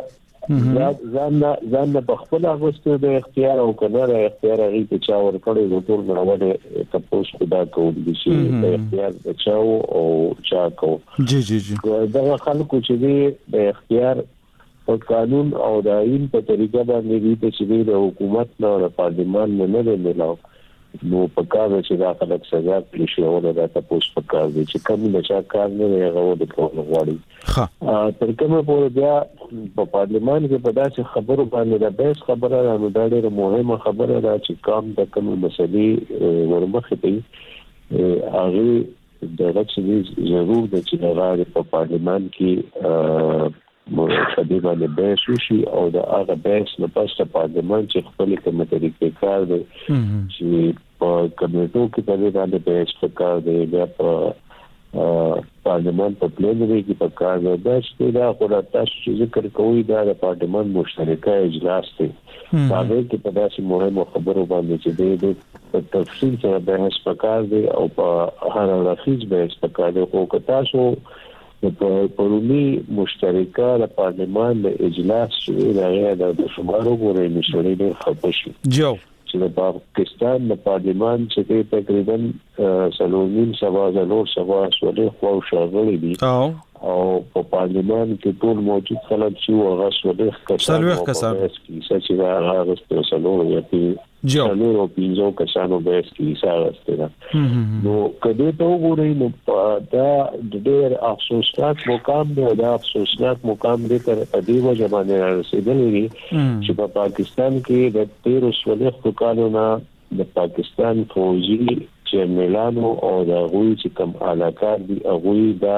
ځان په خپل اغوستو د اختیار او کنه د اختیار هغه ته چا ورکړو د ټول نړۍ ته تاسو خدا کوي چې د اختیار چاو او چا کو جی دا خلکو چې د اختیار په قانون او د آئین په طریقه باندې دي چې د حکومت نه او پارلیمان نه ملاو نو په کار چې دا خلک سزا کړي او دا تاسو په کار دي چې کوم نشه کار نه غوړ د کول غواړي تر کومه پورې بیا په پارلیمان کې په داسې خبرو باندې د بیس خبره نو دا ډېره مهمه خبره ده چې کوم د کوم مسلې ورمخې ته هغه د رچې ضرور د چې هغه په پارلیمان کې مشابه باندې بیس وشي او د هغه بیس نه پاسه پارلیمان چې خپل کومه طریقې کار دی چې په کمیټو کې په دې باندې بیس پکار دی بیا په پارلیمان په پلینری کې پکار دی چې دا خو تاسو چې ذکر کوئ دا د پارلیمان مشترکه اجلاس دی هغه کې په داسې مهمه خبرو باندې چې د په تفصیل سره بحث پکار دی او په هر اړخیز بحث پکار دی خو که تاسو په پرونی مشترکه د پارلیمان د اجلاس چې د شمارو غوړې نشوري د خپشي چې د پاکستان د پارلیمان چې تقریبا سلومین سوا سولې خو شاغلي دي او په پارلیمان کې ټول موجود خلک چې هغه سولې کسان چې هغه سلوه یې نو پینځو کسانو بیس کې سارسته نو کله ته وګورئ نو دا ډېر افسوسناک مقام دی دا افسوسناک مقام دی تر دې وجه باندې رسیدلی چې په پاکستان کې د 13 کالو نه د پاکستان فوجي چې ميلانو او د غوي چې کوم علاقات دي هغه دا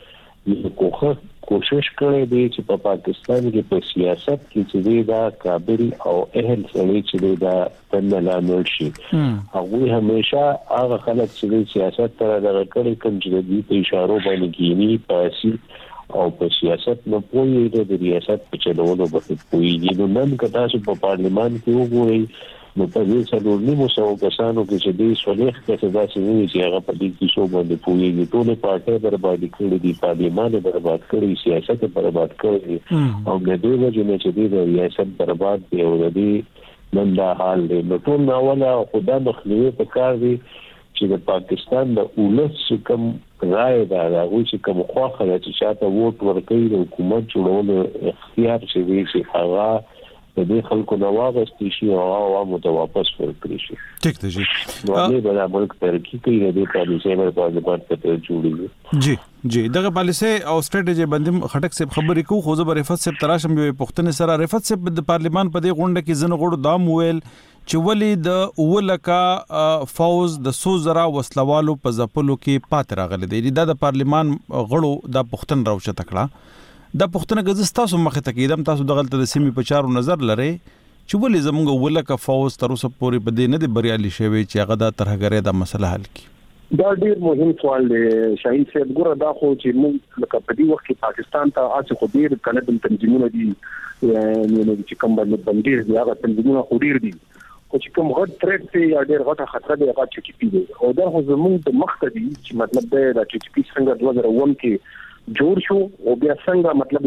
کوشش کړی دی چې په پاکستان کې په سیاست کې چې دا قابل او اهل سړي چې دا تنلانول شي هغه همیشه هغه خلک چې سیاست تر دغه کړي کوم چې د دې اشارو باندې کینی پاسي او په سیاست نه پوي د ریاست په چلولو باندې پوي دي نو نن کدا چې په پارلیمان کې وګورئ نو په دې سره نو څو کسانو کې چې دې سولېخ کې دا چې هغه په دې کې شو باندې پوي ټول پارټي برباد کړي دي پارلیمان برباد کړي سیاست برباد کړي او د دې وجه نه چې دې ریاست برباد دی او دې نن دا حال دی نو ټول اوله خدا مخنیوي په کار دی چې د پاکستان د اولس کوم رائے دا هغه چې کوم خواخه چې شاته ووټ ورکړي د حکومت جوړولو اختیار چې هغه د دې خلکو نواغستې شي او عوامو ته واپس ورکړي شي ټیک دی جی نو دې د ملک ترقی کوي د پالیسۍ باندې ته جوړیږي جی دغه پالیسۍ او سټریټجی باندې خټک صاحب خبرې کو خو زبر رفت صاحب تراشم یو پښتنه سره رفت صاحب د پارلیمان په دې غونډه کې زنه غوړو دام ویل چې ولی د اولکا فوز د 100 وسلوالو په ځپلو کې پات راغلي دی د پارلیمان غړو د پښتن راوچه تکړه د پښتنه غزستا سو مخه تکیدم تاسو دغلت د سیمې په چارو نظر لري چې ولې زموږ ولکه فوز تر اوسه پورې بده نه دی بریالي شوی چې هغه د ترهګرې د مسله حل کړي دا ډیر مهم سوال دی شاهین صاحب ګوره دا خو چې موږ لکه په دې وخت کې پاکستان ته اڅ خو ډیر کنه د تنظیمونو دي نو چې کوم باندې بندیر دی هغه تنظیمونه خو ډیر دي او چې کوم غټ تریټ دی یا ډیر غټه خطر دی هغه چې پی دی او دا خو زموږ د مخ ته دي چې مطلب دا چې پی څنګه 2001 کې جوړ شو او بیا څنګه مطلب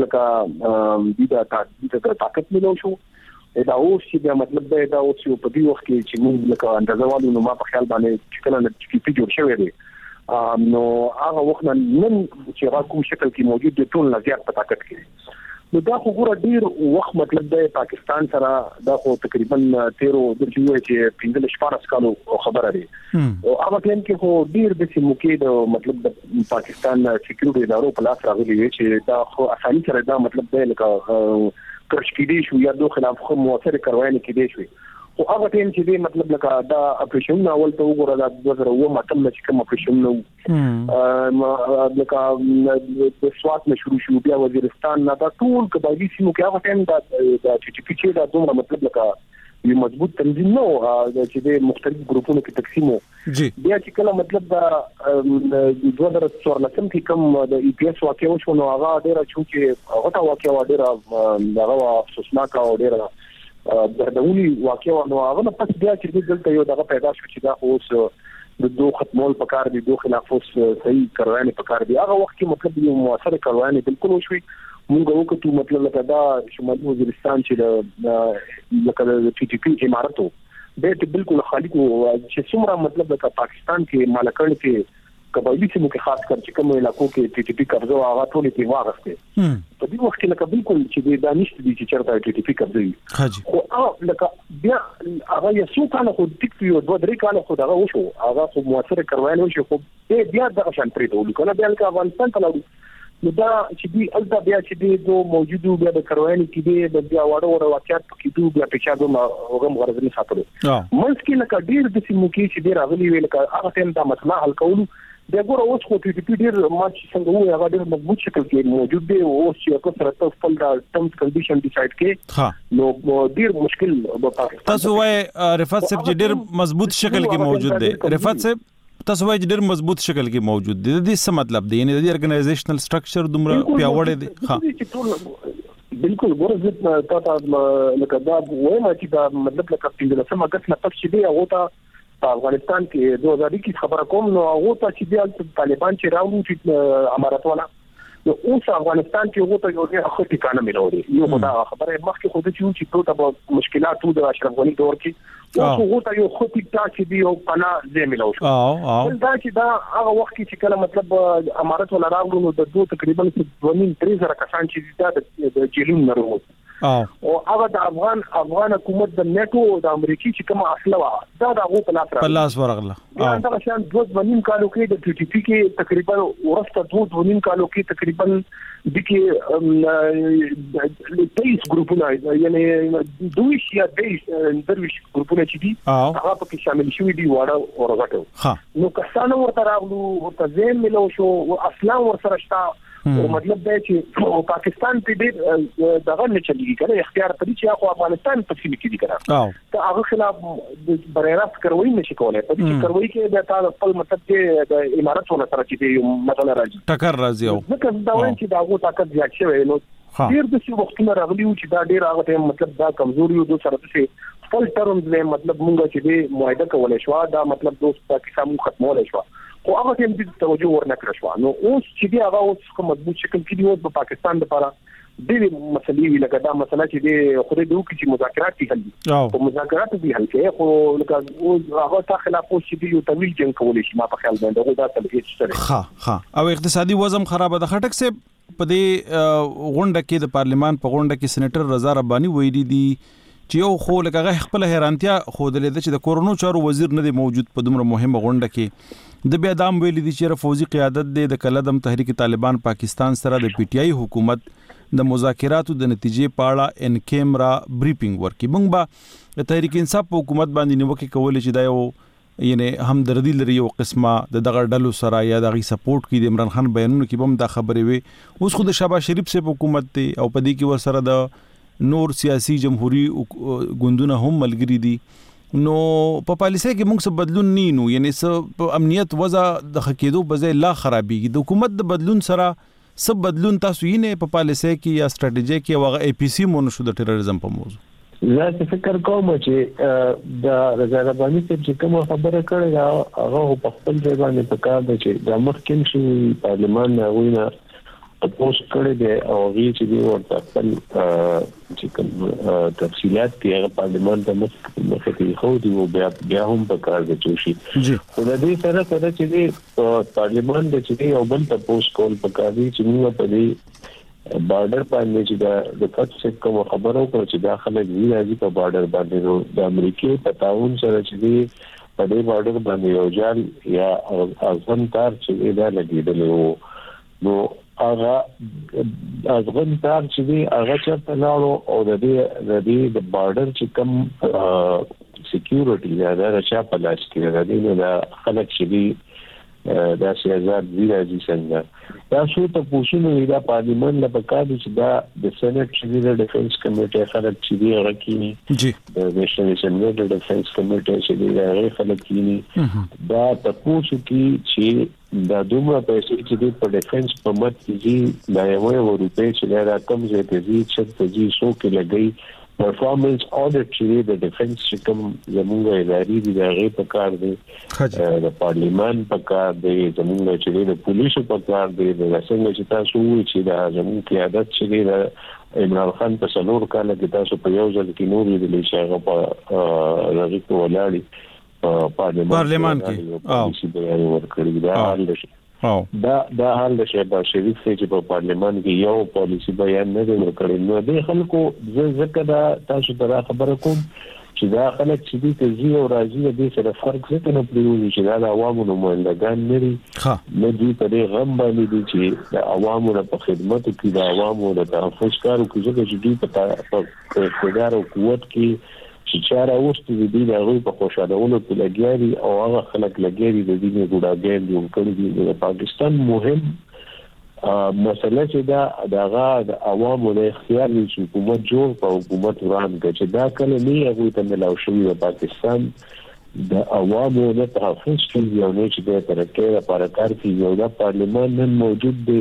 لکه طاقت ملو شو دا اوس چې مطلب دا اوس په دې وخت کې چې موږ لکه اندازوالو نو ما په خیال باندې چې کله چې جوړ شوی دی نو هغه وخت نن چې هغه کوم شکل کې موجود دی ټول زیات په طاقت کې نو دا خو ګوره ډیر وخت مطلب د پاکستان سره دا خو تقریبا 13 د جوړ چې 15 کالو خبره دی او هغه ټیم کې خو ډیر د سیموکې د مطلب د پاکستان سکیورټي ادارو په لاس راغلي چې دا خو اساني سره دا مطلب دی لکه کړی شو یا د خلاف خو موثر کاروایی کېدې شو او هغه ټیم چې مطلب لکه دا اپریشن اول ته وګوره دا 2009 ماتم چې کوم اپریشن نو لکه د سوات نه شروع شو بیا وزیرستان نه دا ټول قبایلی سیمو کې هغه ټیم دا چې چې دا دومره مطلب لکه یو مضبوط تنظیم نو چې د مختلف ګروپونو کې تقسیمو بیا چې کله مطلب دا 2014 کې کوم د ای پی ایس واقعو شو نو هغه ډیره چې هغه واقعو ډیره هغه افسوسناک او ډیره دردونی واقعو نو هغه پس بیا چې دلته یو دغه پیدا شو چې دا اوس د دوه ختمول پکار دي دوه خلاف اوس صحیح کاروانی پکار دي هغه وخت کې مطلب یو موثر کاروانی بالکل وشوي موږ وکړو مطلب لکه دا شمالي وزیرستان چې لکه د ټي ټي پی اماراتو د بالکل خالق چې څومره مطلب لکه پاکستان کې مالکړ کې قبایلی سیمو کې خاص کر چې کوم علاقو کې ټي ټي پی قبضه هغه ټول کې واغسته په دې وخت کې لکه بالکل چې د دانش دي چې چرته ټي ټي پی قبضه خو هغه لکه بیا هغه یو څو کال خو ټیک یو 2-3 کال خو دغه وشو هغه خو موثر کاروایی وشو خو بیا دغه شان پرې ډول کنه بیا لکه افغانستان ته نو دا چې دی البته بیا چې دی موجودو بیا د کاروایی کې دی د بیا وړو واقعیت کې دوه بیا په چا دوه هغه غرض نه ساتلو منځ کې لکه ډیر د سیمو کې چې دی راغلي ویل لکه هغه ټیم دا مسله حل کولو د ګوره اوس خو ټي ټي پی ډیر ماچ څنګه وو هغه ډیر مضبوط شکل کې موجود دی او چې په سره ته خپل د ټرمز کنډیشن ډیسایډ کې نو ډیر مشکل په پاکستان تاسو وای رفعت صاحب چې ډیر مضبوط شکل کې موجود دی رفعت صاحب تاسو وای چې ډیر مضبوط شکل کې موجود دی د دې څه مطلب دی یعنی د ارګنایزیشنل سټرکچر دومره پیاوړی دی ها بالکل ګوره تا لکه دا وایم چې دا مطلب لکه څنګه سم اگست نه پښې دی او تا افغانستان کې 2000 کې خبره کوم نو هغه ته چې طالبان چې راوړي چې امارات والا نو اوس افغانستان کې هغه ته یو ځای ټکانه ملوي یو خدا خبره مخکې خو د چې ټول مشکلات د اشرف غنی دور کې او هغه ته یو خو ټیکا چې دی او پناه ځای ملوي دا چې دا هغه وخت کې کله مطلب امارات ولا راغلو نو د دوه تقریبا 2-3 زره کسان چې دا د جیلون نرو او هغه د افغان حکومت د نیټو د امریکای چې کوم اصله وا دا هغه په لاس ورغله دا شان 2.5 کالو کې د ټي ټي پی کې تقریبا ورسته 2.5 کالو کې تقریبا د کې 23 ګروپونه یعنی دوی یا درویش ګروپونه چې دي هغه په کې شامل شوي دي واړه ورغټو نو کسانو ورته راغلو ورته زم ملو شو اصلا ورسره شتا او مطلب دا چې پاکستان په دې دغه نه چلیږي کنه اختیار پدې چې خو افغانستان په سیمه کې دي کنه ته هغه خلاف د برېراست کاروي نشي کولای په دې کاروي کې د تاسو خپل مطلب کې د اماراتو سره چې یو مثلا راځي ټکر راځي او ځکه دا وایي چې دا هغه طاقت زیات شوی نو ډیر د څه وختونه راغلی چې دا ډیر هغه مطلب دا کمزوري او د سره څه خپل ټرمز له مطلب مونږ چې دې معاهده کولای شو دا مطلب دوست پاکستان ختمول شو خو هغه هم د توجه ورنکړ شو نو اوس چې دی هغه اوس کوم مضبوط شکل کې دی په پاکستان لپاره ډېر مسلې وی لکه دا مسله چې دی خو د دوه کې مذاکرات دي او مذاکرات دي حل کې خو لکه هغه تا خلاف اوس چې دی یو طویل جنگ کولای شي ما په خیال باندې دا تلګي ها او اقتصادي وضع خراب ده خټک سے په دې غونډه کې د پارلیمان په غونډه کې سېنیټر رضا ربانی ویلي دي چې یو خو لکه خپل حیرانتیا خو د لیدل چې د کورونو چارو وزیر نه دی موجود په دومره مهمه غونډه کې د بیا دام ویلي دي چې فوزي قیادت د کلدم تحریک طالبان پاکستان سره د پی ټی آی حکومت د مذاکراتو د نتیجې په اړه ان کیمرا بریفینګ ورکړي موږ به د تحریک انصاف په حکومت باندې نیوکه کولې چې دا یو یعنی همدردی لري یو قسمه د دغه ډلو سره یا دغه سپورټ کې د عمران خان بیانونو کې هم دا خبرې وي اوس خو د شهباز شریف سره حکومت دی او په دې کې ور سره د نور سیاسي جمهوریت ګوندونه هم ملګری دي نو په پالیسۍ کې موږ څه بدلون نه نو یعنی څه امنیت وضع د خکېدو بځای لا خرابېږي د حکومت د بدلون سره څه بدلون تاسو یې نه په پالیسۍ کې یا ستراتیژي کې هغه ای پی سی مونږ شو د ټیرریزم په موضوع زه فکر کوم چې د رضا ربانی چې کوم خبره کړې هغه په خپل ځای باندې په کار دی چې د مخکې شي پارلمان غوښنه تاسو کړی دی او غي چې دی ورته خپل چې کوم تفصيلات کې هغه پارلمان ته مخکې خو دی او بیا هم په کار دی چې خو د دې سره چې دی پارلمان د چې یو بل تاسو کول په کار دی چې موږ په دې بارډر باندې چې د فقط څه کوم خبرو کو چې داخله دی راځي په بارډر باندې د امریکای په تعاون سره چې دی په دې بارډر باندې یو ځل یا ازم تار چې دا لګیدل نو هغه افغان تار چې دی هغه چرته لاړو او د دې د بارډر چې کم سکیورټي دا چا په لاس کې دی دا خلک چې دی دا سیاست دی راځي څنګه دا څو ته پوښتنه دا پارلیمان له پکاره چې دا د سېنات چې د ډیفنس کمیټه خلک چې دی هغه کینی جی د نېشنل اسمبلی د ډیفنس کمیټه چې دی هغه خلک کینی دا تاسو کې چې دا دومره پیسې چې دی په ډیفنس په مت کې دا یو روپے چې دا کم ځای ته دي چې ته دي سو کې لګي performance audit چې د ډیفنس کوم زموږ اداري دي هغه په کار دي د پارلیمان په کار دي زموږ چې د پولیسو په کار دي د څنګه چې تاسو وایي چې دا زموږ قیادت چې د عمران خان په څلور کال کې تاسو په یو ځل کې نور دي چې هغه په راځي په ولاړی پارلیمان کې او بیان ورکړي دا حال دي دا حال د شهباز شریف چې په پارلیمان کې یو پالیسی بیان نه دی ورکړی نو د خلکو ځکه دا تاسو ته خبره کوم چې دا خلک چې دي ته زی او راځي د سره فرق څه نه پریږدي چې دا د عوامو نمائندگان نه دي نه دي په دې غم باندې دي چې د عوامو په خدمت کې د عوامو د تحفظ کارو کې چې دي په اقتدار او قوت کې چې چاره اوسته دي د هغه په خوشالولو په لګیاري او هغه خلک لګیاري د دې ګډاګین دی کړي دي د پاکستان مهم مسله چې دا دغه د عوامو د اختیار د حکومت جوړ په حکومت وړاندې چې دا کله نه هغه ته ملاو شوی د پاکستان د عوامو د تحفظ کې یو نه چې د ترقۍ لپاره کار کوي یو د پارلیمان نن موجود دی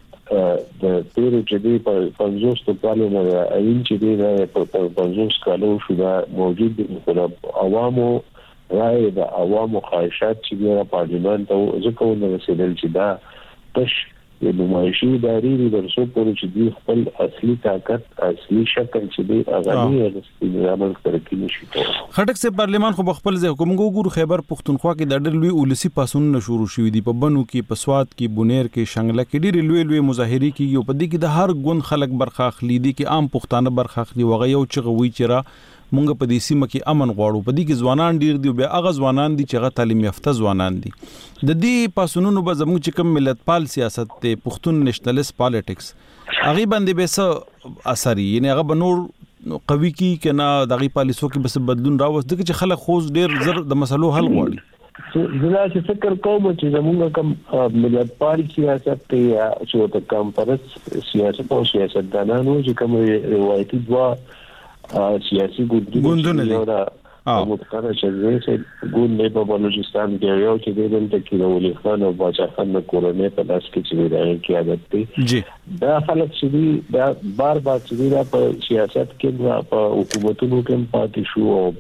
د تیرو چې دی په 50 کالو نه اين چې دی په 50 کالو شو دا موجود دی په عوامو راي د عوامو خواهشات چې دی پارلیمان ته ځکه ونه رسیدل چې دا تش د نمایشي اداري د رسو پورې چې دی خپل اصلي طاقت اصلي شکل چې دی اغاني د عمل ترقی نشي کولای خټک سے پارلیمان خو خپل ځای کوم ګورو خیبر پختونخوا کې د ډېر لوی ولسی پاسون شروع شوې دي په بنو کې په سواد کې بونیر کې شنګله کې ډېر لوی مظاهري کې یو په دې کې د هر ګوند خلک برخه اخلي دي کې عام پښتانه برخه اخلي وغه یو چغوي چیرې مونږ په دې سیمه کې امن غواړو په دې کې ځوانان ډیر دي بیا هغه ځوانان دي چې هغه تعلیم یافته ځوانان دي د دې پاسونونو به زموږ چې کوم ملت پال سیاست ته پښتون نېشنلست پالیټکس هغه باندې به څه اثر یې هغه بنور قوي کی کنه دغه پالیسو کې بس بدلون راوست دغه چې خلک خوځ ډیر زر د مسلو حل غواړي زه چې فکر کوم چې زموږ کوم ملت پال سیاست ته چې د کانفرنس سیاست او سیاستدانانو چې کوم روایتي دوا سیاسي ګوندونه او متکرر شوی چې ګوند په بلوچستان کې یو چې دلته کې د ولي خان او باچا خان د کورونې په لاس کې چې راغی قیادت دی دا خلک چې دا بار چې په سیاست کې په حکومتونو کې پاتې شو او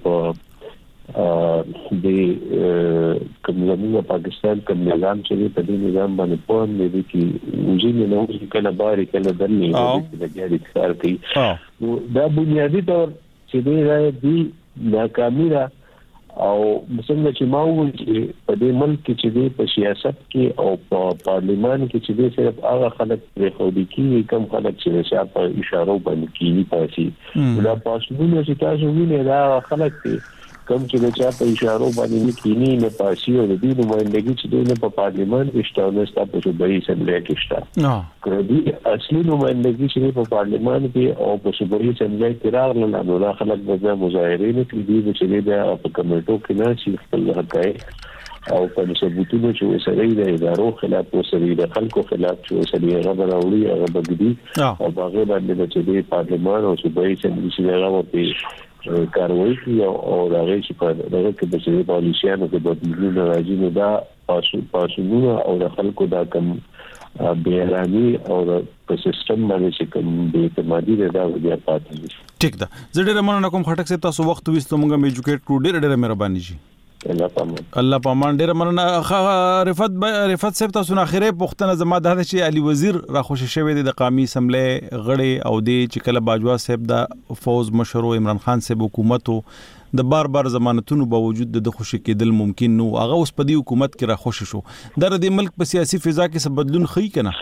په د کومه پاکستان کوم نظام چې په دې نظام باندې پون دی چې وجینه نو چې کله باري کله دلې د جاري کار کوي دا بنیادی طور چې دی ناکامي را او څنګه چې ما وویل چې په دې ملک کې چې په سیاست کې او په پارلیمان کې چې صرف هغه خلک پرېښودي کې کم خلک چې شاپ په اشاره باندې کېږي پاسي دا پاسونه چې تاسو وینئ دا خلک کم چې چا په اشاره باندې کېنی نه پاسي او د دې نمائندګي چې د په پارلیمان کې شته نو په صوبایي اسمبلی کې شته کړي اصلي نمائندګي چې په پارلیمان کې او په صوبایي اسمبلی کې راغله نو دا خلک د مظاهرې نه کوي چې د په کمیټو کې نه چې خپل حقایق او په ثبوتونو چې وسري د ادارو خلاف وسري د خلکو خلاف چې وسري هغه راوړي هغه بګدي او هغه باندې چې د پارلیمان او صوبایي اسمبلی چې هغه په کاروي او راغی چې په دغه کې د سړي پالیسیانو کې د بدلون راځي نو دا پاسونو او د خلکو دا کم بیرانی او په سیستم باندې چې کوم د اعتمادي دا بیا پاتې دي ټیک ده زه ډېر مننه کوم خټک صاحب تاسو وخت وستو موږ ایجوکیټ کړو ډېر مهرباني شي الله پامان ډېر مننه رفت صاحب تاسو نه اخیره پښتنه زما د چې علي وزیر را خوشی شوی د قومي اسمبلی غړي او د چې کله باجوا صاحب د فوز مشر عمران خان صاحب حکومت د بار ضمانتونو باوجود د خوشی کېدل ممکن نو هغه اوس په دې حکومت کې را خوشی شو د ملک په سیاسي فضا کې څه بدلون خي کنه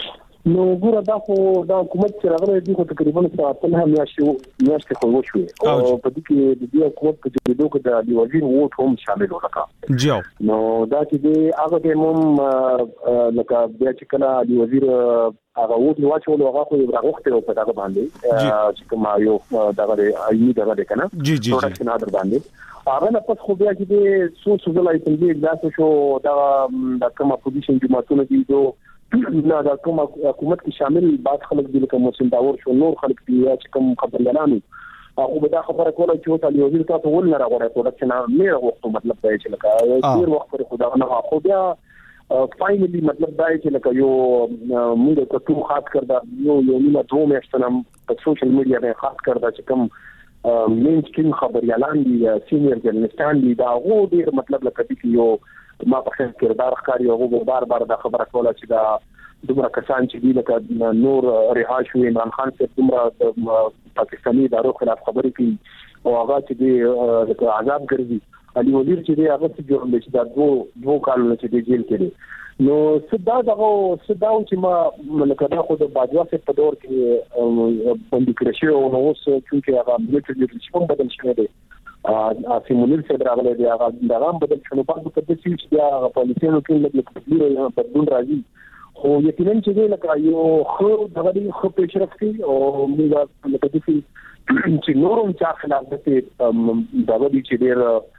نو ګوره دا حکومت چې راغلی دی خو تقریبا څه هم میاشتې خو وشوې او په دې کې د دې حکومت په جوړېدو کې د وزیر ووټ هم شامل ولکه نو دا چې هغه د موم لکه بیا چې کله د وزیر هغه ووټ واچول هغه خو راغوخته په هغه باندې چې کوم یو دغه ایمي دغه کنه پروډکشن اډر باندې هغه نه پس خو بیا چې څو ځله ایتلې اجلاس شو دا کوم اپوزیشن جماعتونه دي نه دا کوم حکومت کې شامل بعض خلک دي لکه محسن داور شو نور خلک دي چې کوم خبريالانو هغه به دا خبره کوله چې وته وزیر تاسو ول نه راغوري پروډکشن نه راغوښتو مطلب دا چې لکه ډیر وخت پر خدا نه خو بیا فاینلی مطلب دا چې لکه یو موږ ته ټول خاص کړدا یو نیمه دوه میاشتې په سوشل میډیا باندې خاص کړدا چې کوم مین سټریم خبريالان دي سینیئر جرنالستان دي دا غو ډیر مطلب لکه چې یو ما په خیر کردار ښکاری او بار دا خبره کوله چې دا دومره کسان چې دي لکه نور رهاش وي عمران خان چې دومره پاکستاني ادارو خلاف خبرې کوي او هغه چې دی لکه عذاب ګرځي علي وزیر چې دی هغه څه جوړ دی چې دا دوه کالونه چې دی جیل کې دی نو صدا چې ما لکه دا خو د باجوا په دور کې باندې کړی شو نو اوس چې هغه ملي لیدرشپ بدل شوی دی سیمونل څخه راغلی دی هغه دغه بدل شنو په دې چې دا پالیسیانو کې لږ بدلون راځي خو یقینا چې لکه یو خو دغه خو پیشرفت او موږ لکه چې نورم چا خلاف دې دغه چې ډېر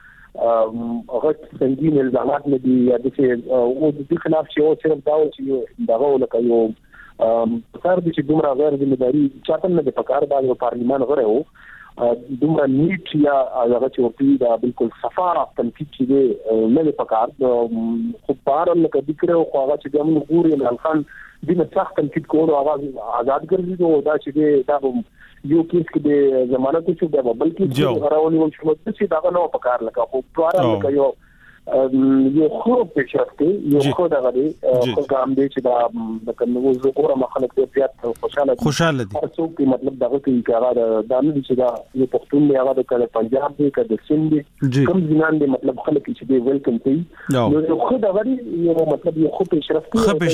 هغه څنګه الزامات نه دي یا د دې خلاف چې او صرف دا چې دغه لکه یو کار دي چې دومره غیر ذمہداري چاته نه د پکار د پارلیمان غره وو دومره نیټ یا هغه چې ورته دا بالکل صفا تنقید چې نه د پکار خو بار نه کدي کړو خو هغه چې موږ ګوري عمران خان دینه سخت تنقید کول او هغه آزاد ګرځي دا چې دا یو کیس کې د ضمانت څخه دا بلکې راولي او چې دا نه پکار لکه خو پراره لکه یو خو پیشرفت یو خو دغه دی خو ګام دی چې دا د نو زګوره مخالف دی بیا خوشاله دي څو کې مطلب دغه کې کارا د نه چې دا یو پښتون دی هغه د کله پنجاب دی کله سند دی کوم ځینان دی مطلب خلک چې دی ویلکم کوي نو خو دغه یو مطلب یو خو پیشرفت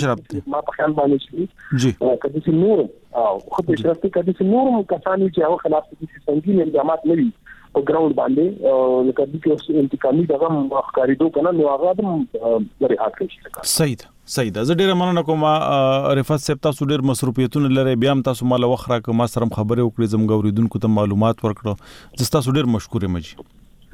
ما په خیال باندې شي کله چې نور او خو پیشرفت کله چې نور کسانی چې هغه خلاف دي څنګه الزامات نه وي او ګراوند باندې لکه د کوم انتقامي دغه ښکاریدو کنه نو هغه هم لري حق شي صحیح زه ډیره مننه کوم رفعت صاحب تاسو ډیر مصروفیتونه لري بیا هم تاسو مال وخره کوم سره خبرې وکړې زموږ اوریدونکو ته معلومات ورکړو زه تاسو ډیر مشکور یم جی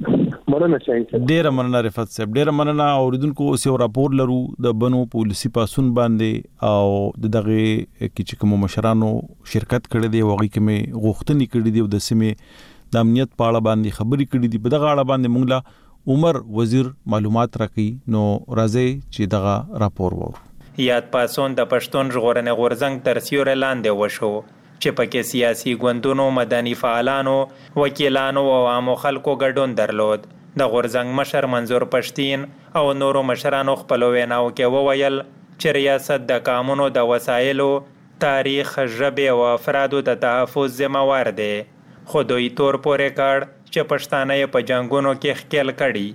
مننه شاهین ډیره مننه رفعت صاحب ډیره مننه اوریدونکو اوس یو راپور لرو د بنو پولیسي پاسون باندې او دغه چې کوم مشرانو شرکت کړي دی وغي کوم غوښتنې کړي دی د سیمه د امنیت په اړه باندې خبرې کړې دي په دغه اړه باندې موږ لا عمر وزیر معلومات راکړي نو راځي چې دغه راپور وورو یاد پاسون د پښتون ژغورنې غورځنګ تر سیوري لاندې وشو چې پکې سیاسي ګوندونو مدني فعالانو وکیلانو او عامو خلکو ګډون درلود د غورځنګ مشر منظور پښتين او نورو مشرانو خپل ویناو کې وویل چې ریاست د قانونو د وسایلو تاریخ ژبه او افرادو د تحفظ ذمہوار دی خو دوی تور پورې کړ چې پښتانه په جنگونو کې ښکیل کړي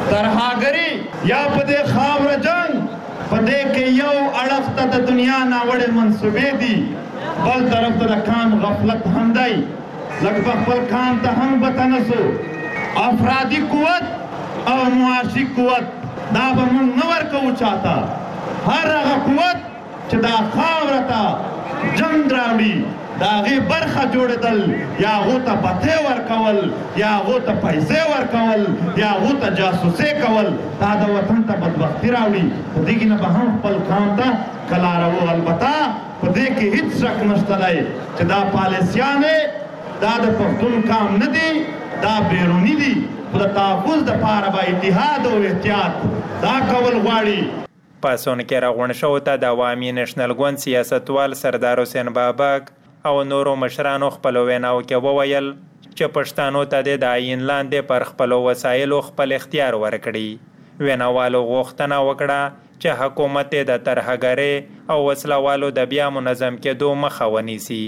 ترهاګری یا په دې خاور جنگ په دې کې یو اړخ ته د دنیا ناوړې منسوبې دي بل طرف ته د کام غفلت هم دی لکه خپل کام ته هم بتنسو افرادی قوت او معاشي قوت دا به موږ نه ورکوو چاته هر هغه قوت چې دا خاور ته جنگ راوړي دا غي برخه جوړدل یا غوته پته ورکول یا غوته پیسې ورکول یا غوته جاسوسي کول دا د وطن ته بدبختی راوړي په دې کې نه به هم خپل کام ته کلارو البته په دې کې هیڅ شک نشته دی چې دا پالیسیانه دا د پښتون کام نه دی دا بیرونی دی په تحفظ د پاره با اتحاد او احتیاط دا کول غواړي پاسون کې راغون شو ته د عوامي نېشنل ګوند سیاستوال سردار حسین بابک او نورو مشرانو خپل ویناو کې وویل چې پښتانو ته د عین لاندې پر خپل وسایلو خپل اختیار ورکړي ویناوالو غوښتنه وکړه چې حکومت د ترهګرۍ او وسلوالو د بیا منظم کېدو مخه ونیسي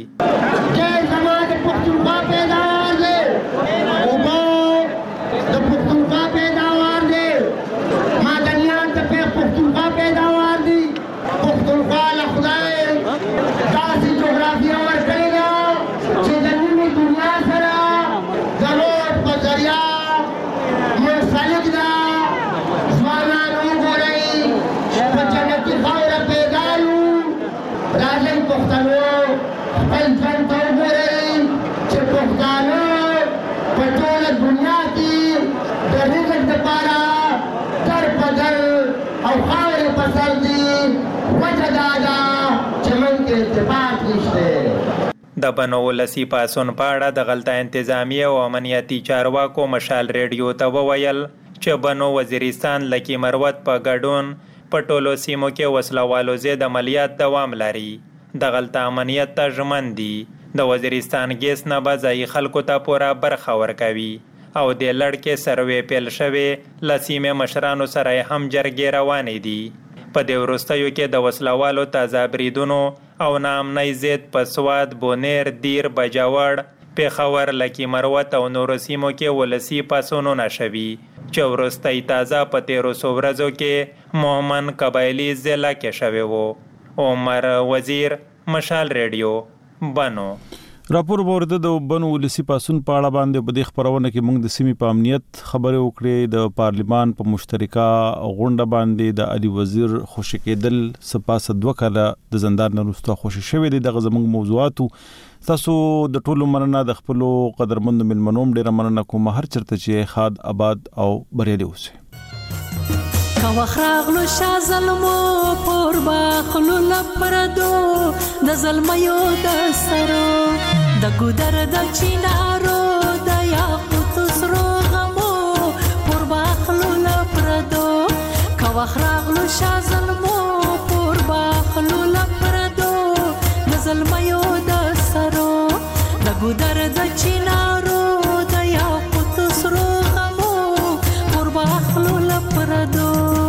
او خاورې په سر دي. وجه دا ده چې موږ ارتباط نشته. د بنو ولسی پاسون پاړه د غلطه انتظامی او امنیتي چارواکو مشال ریډیو ته وویل چې بنو وزیرستان لکی مروت په ګډون په ټولو سیمو کې وسلوالو زید عملیات دوام لري. د غلطه امنیت ته ژمن دي. د وزیرستان ګیس نه به ځایي خلکو ته پوره برخه ورکوي او د لړ کې سروې پیل شوې له سیمې مشرانو سره هم جرګې روانې دي. په دې وروستیو کې د وسلوالو تازه بریدونو او ناامنۍ ضد په سوات، بونیر، دیر، بجاوړ، پېښور، لکي مروت او نورو سیمو کې ولسي پاڅونونه شوي چې وروستی تازه په 1300 ورځو کې مومن قبایلي ضلع کې شوی و. عمر وزیر، مشال ریډیو، بنو. راپور ورده د بنو ولسی پاسون په اړه باندې په دې خبرونه کې موږ د سیمې په امنیت خبرې وکړې. د پارلیمان په مشترکه غونډه باندې د علي وزیر خوشی کېدل سپاسه 2 کاله د زندان نه وروسته خوشی شوی دی. دغه زموږ موضوعاتو تاسو د ټولو مننه د خپل قدرمند ملمنوم ډیره مننه کوم. هر چرته چې خاد آباد او بریالي اوسئ. کاوخراغلو شا ظلمو پور باخلو لپردو د ظلمیو د سرو د ګودر د چینارو د یاقوت سرو غمو پور باخلو لپردو کاوخراغلو شا ظلمو پور باخلو لپردو د ظلمیو د سرو د ګودر د چینارو د یاقوت سرو غمو پور باخلو لپردو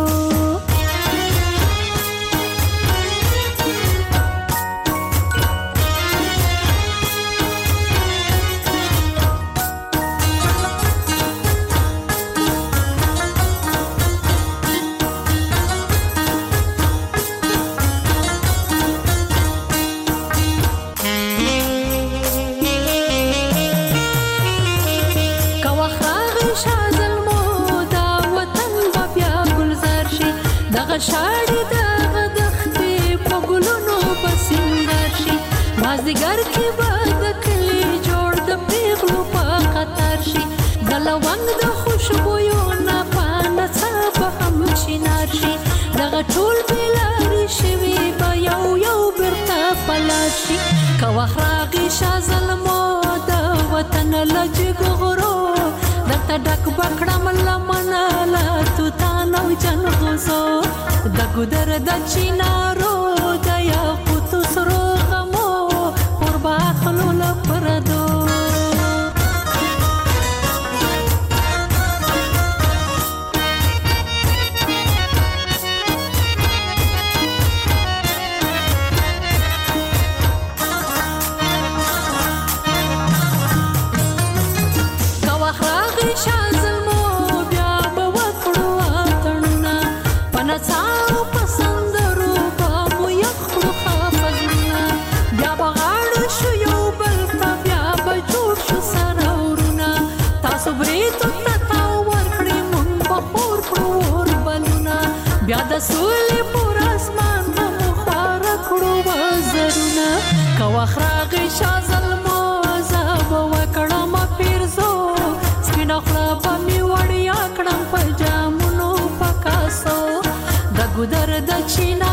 شاړې د غدختې په ګلونو بسنګر شي مازدیګر کې به د کلي جوړ د پیغلو په خطر شي د لونګ د خوشبویو نه پانه څه به هم چینار شي دغه ټول بېلارې شوي به یو یو بیرته پلار شي که وخت راغی شا ظلمو د وطن له جګو غرو درته ډک به کړم لمنه له توتان او جنغوزو د ګودر د چینارو د یاقوتو سرو غمو پر باخلو لپردو بیا د سولې پر اسمان په مخواره کړو وزرونه که وخت راغی شا ظلمو زه به وکړم پیرزو سپینه خوله به مې وړیا کړم په جامونو په کاسو د ګودر د چینه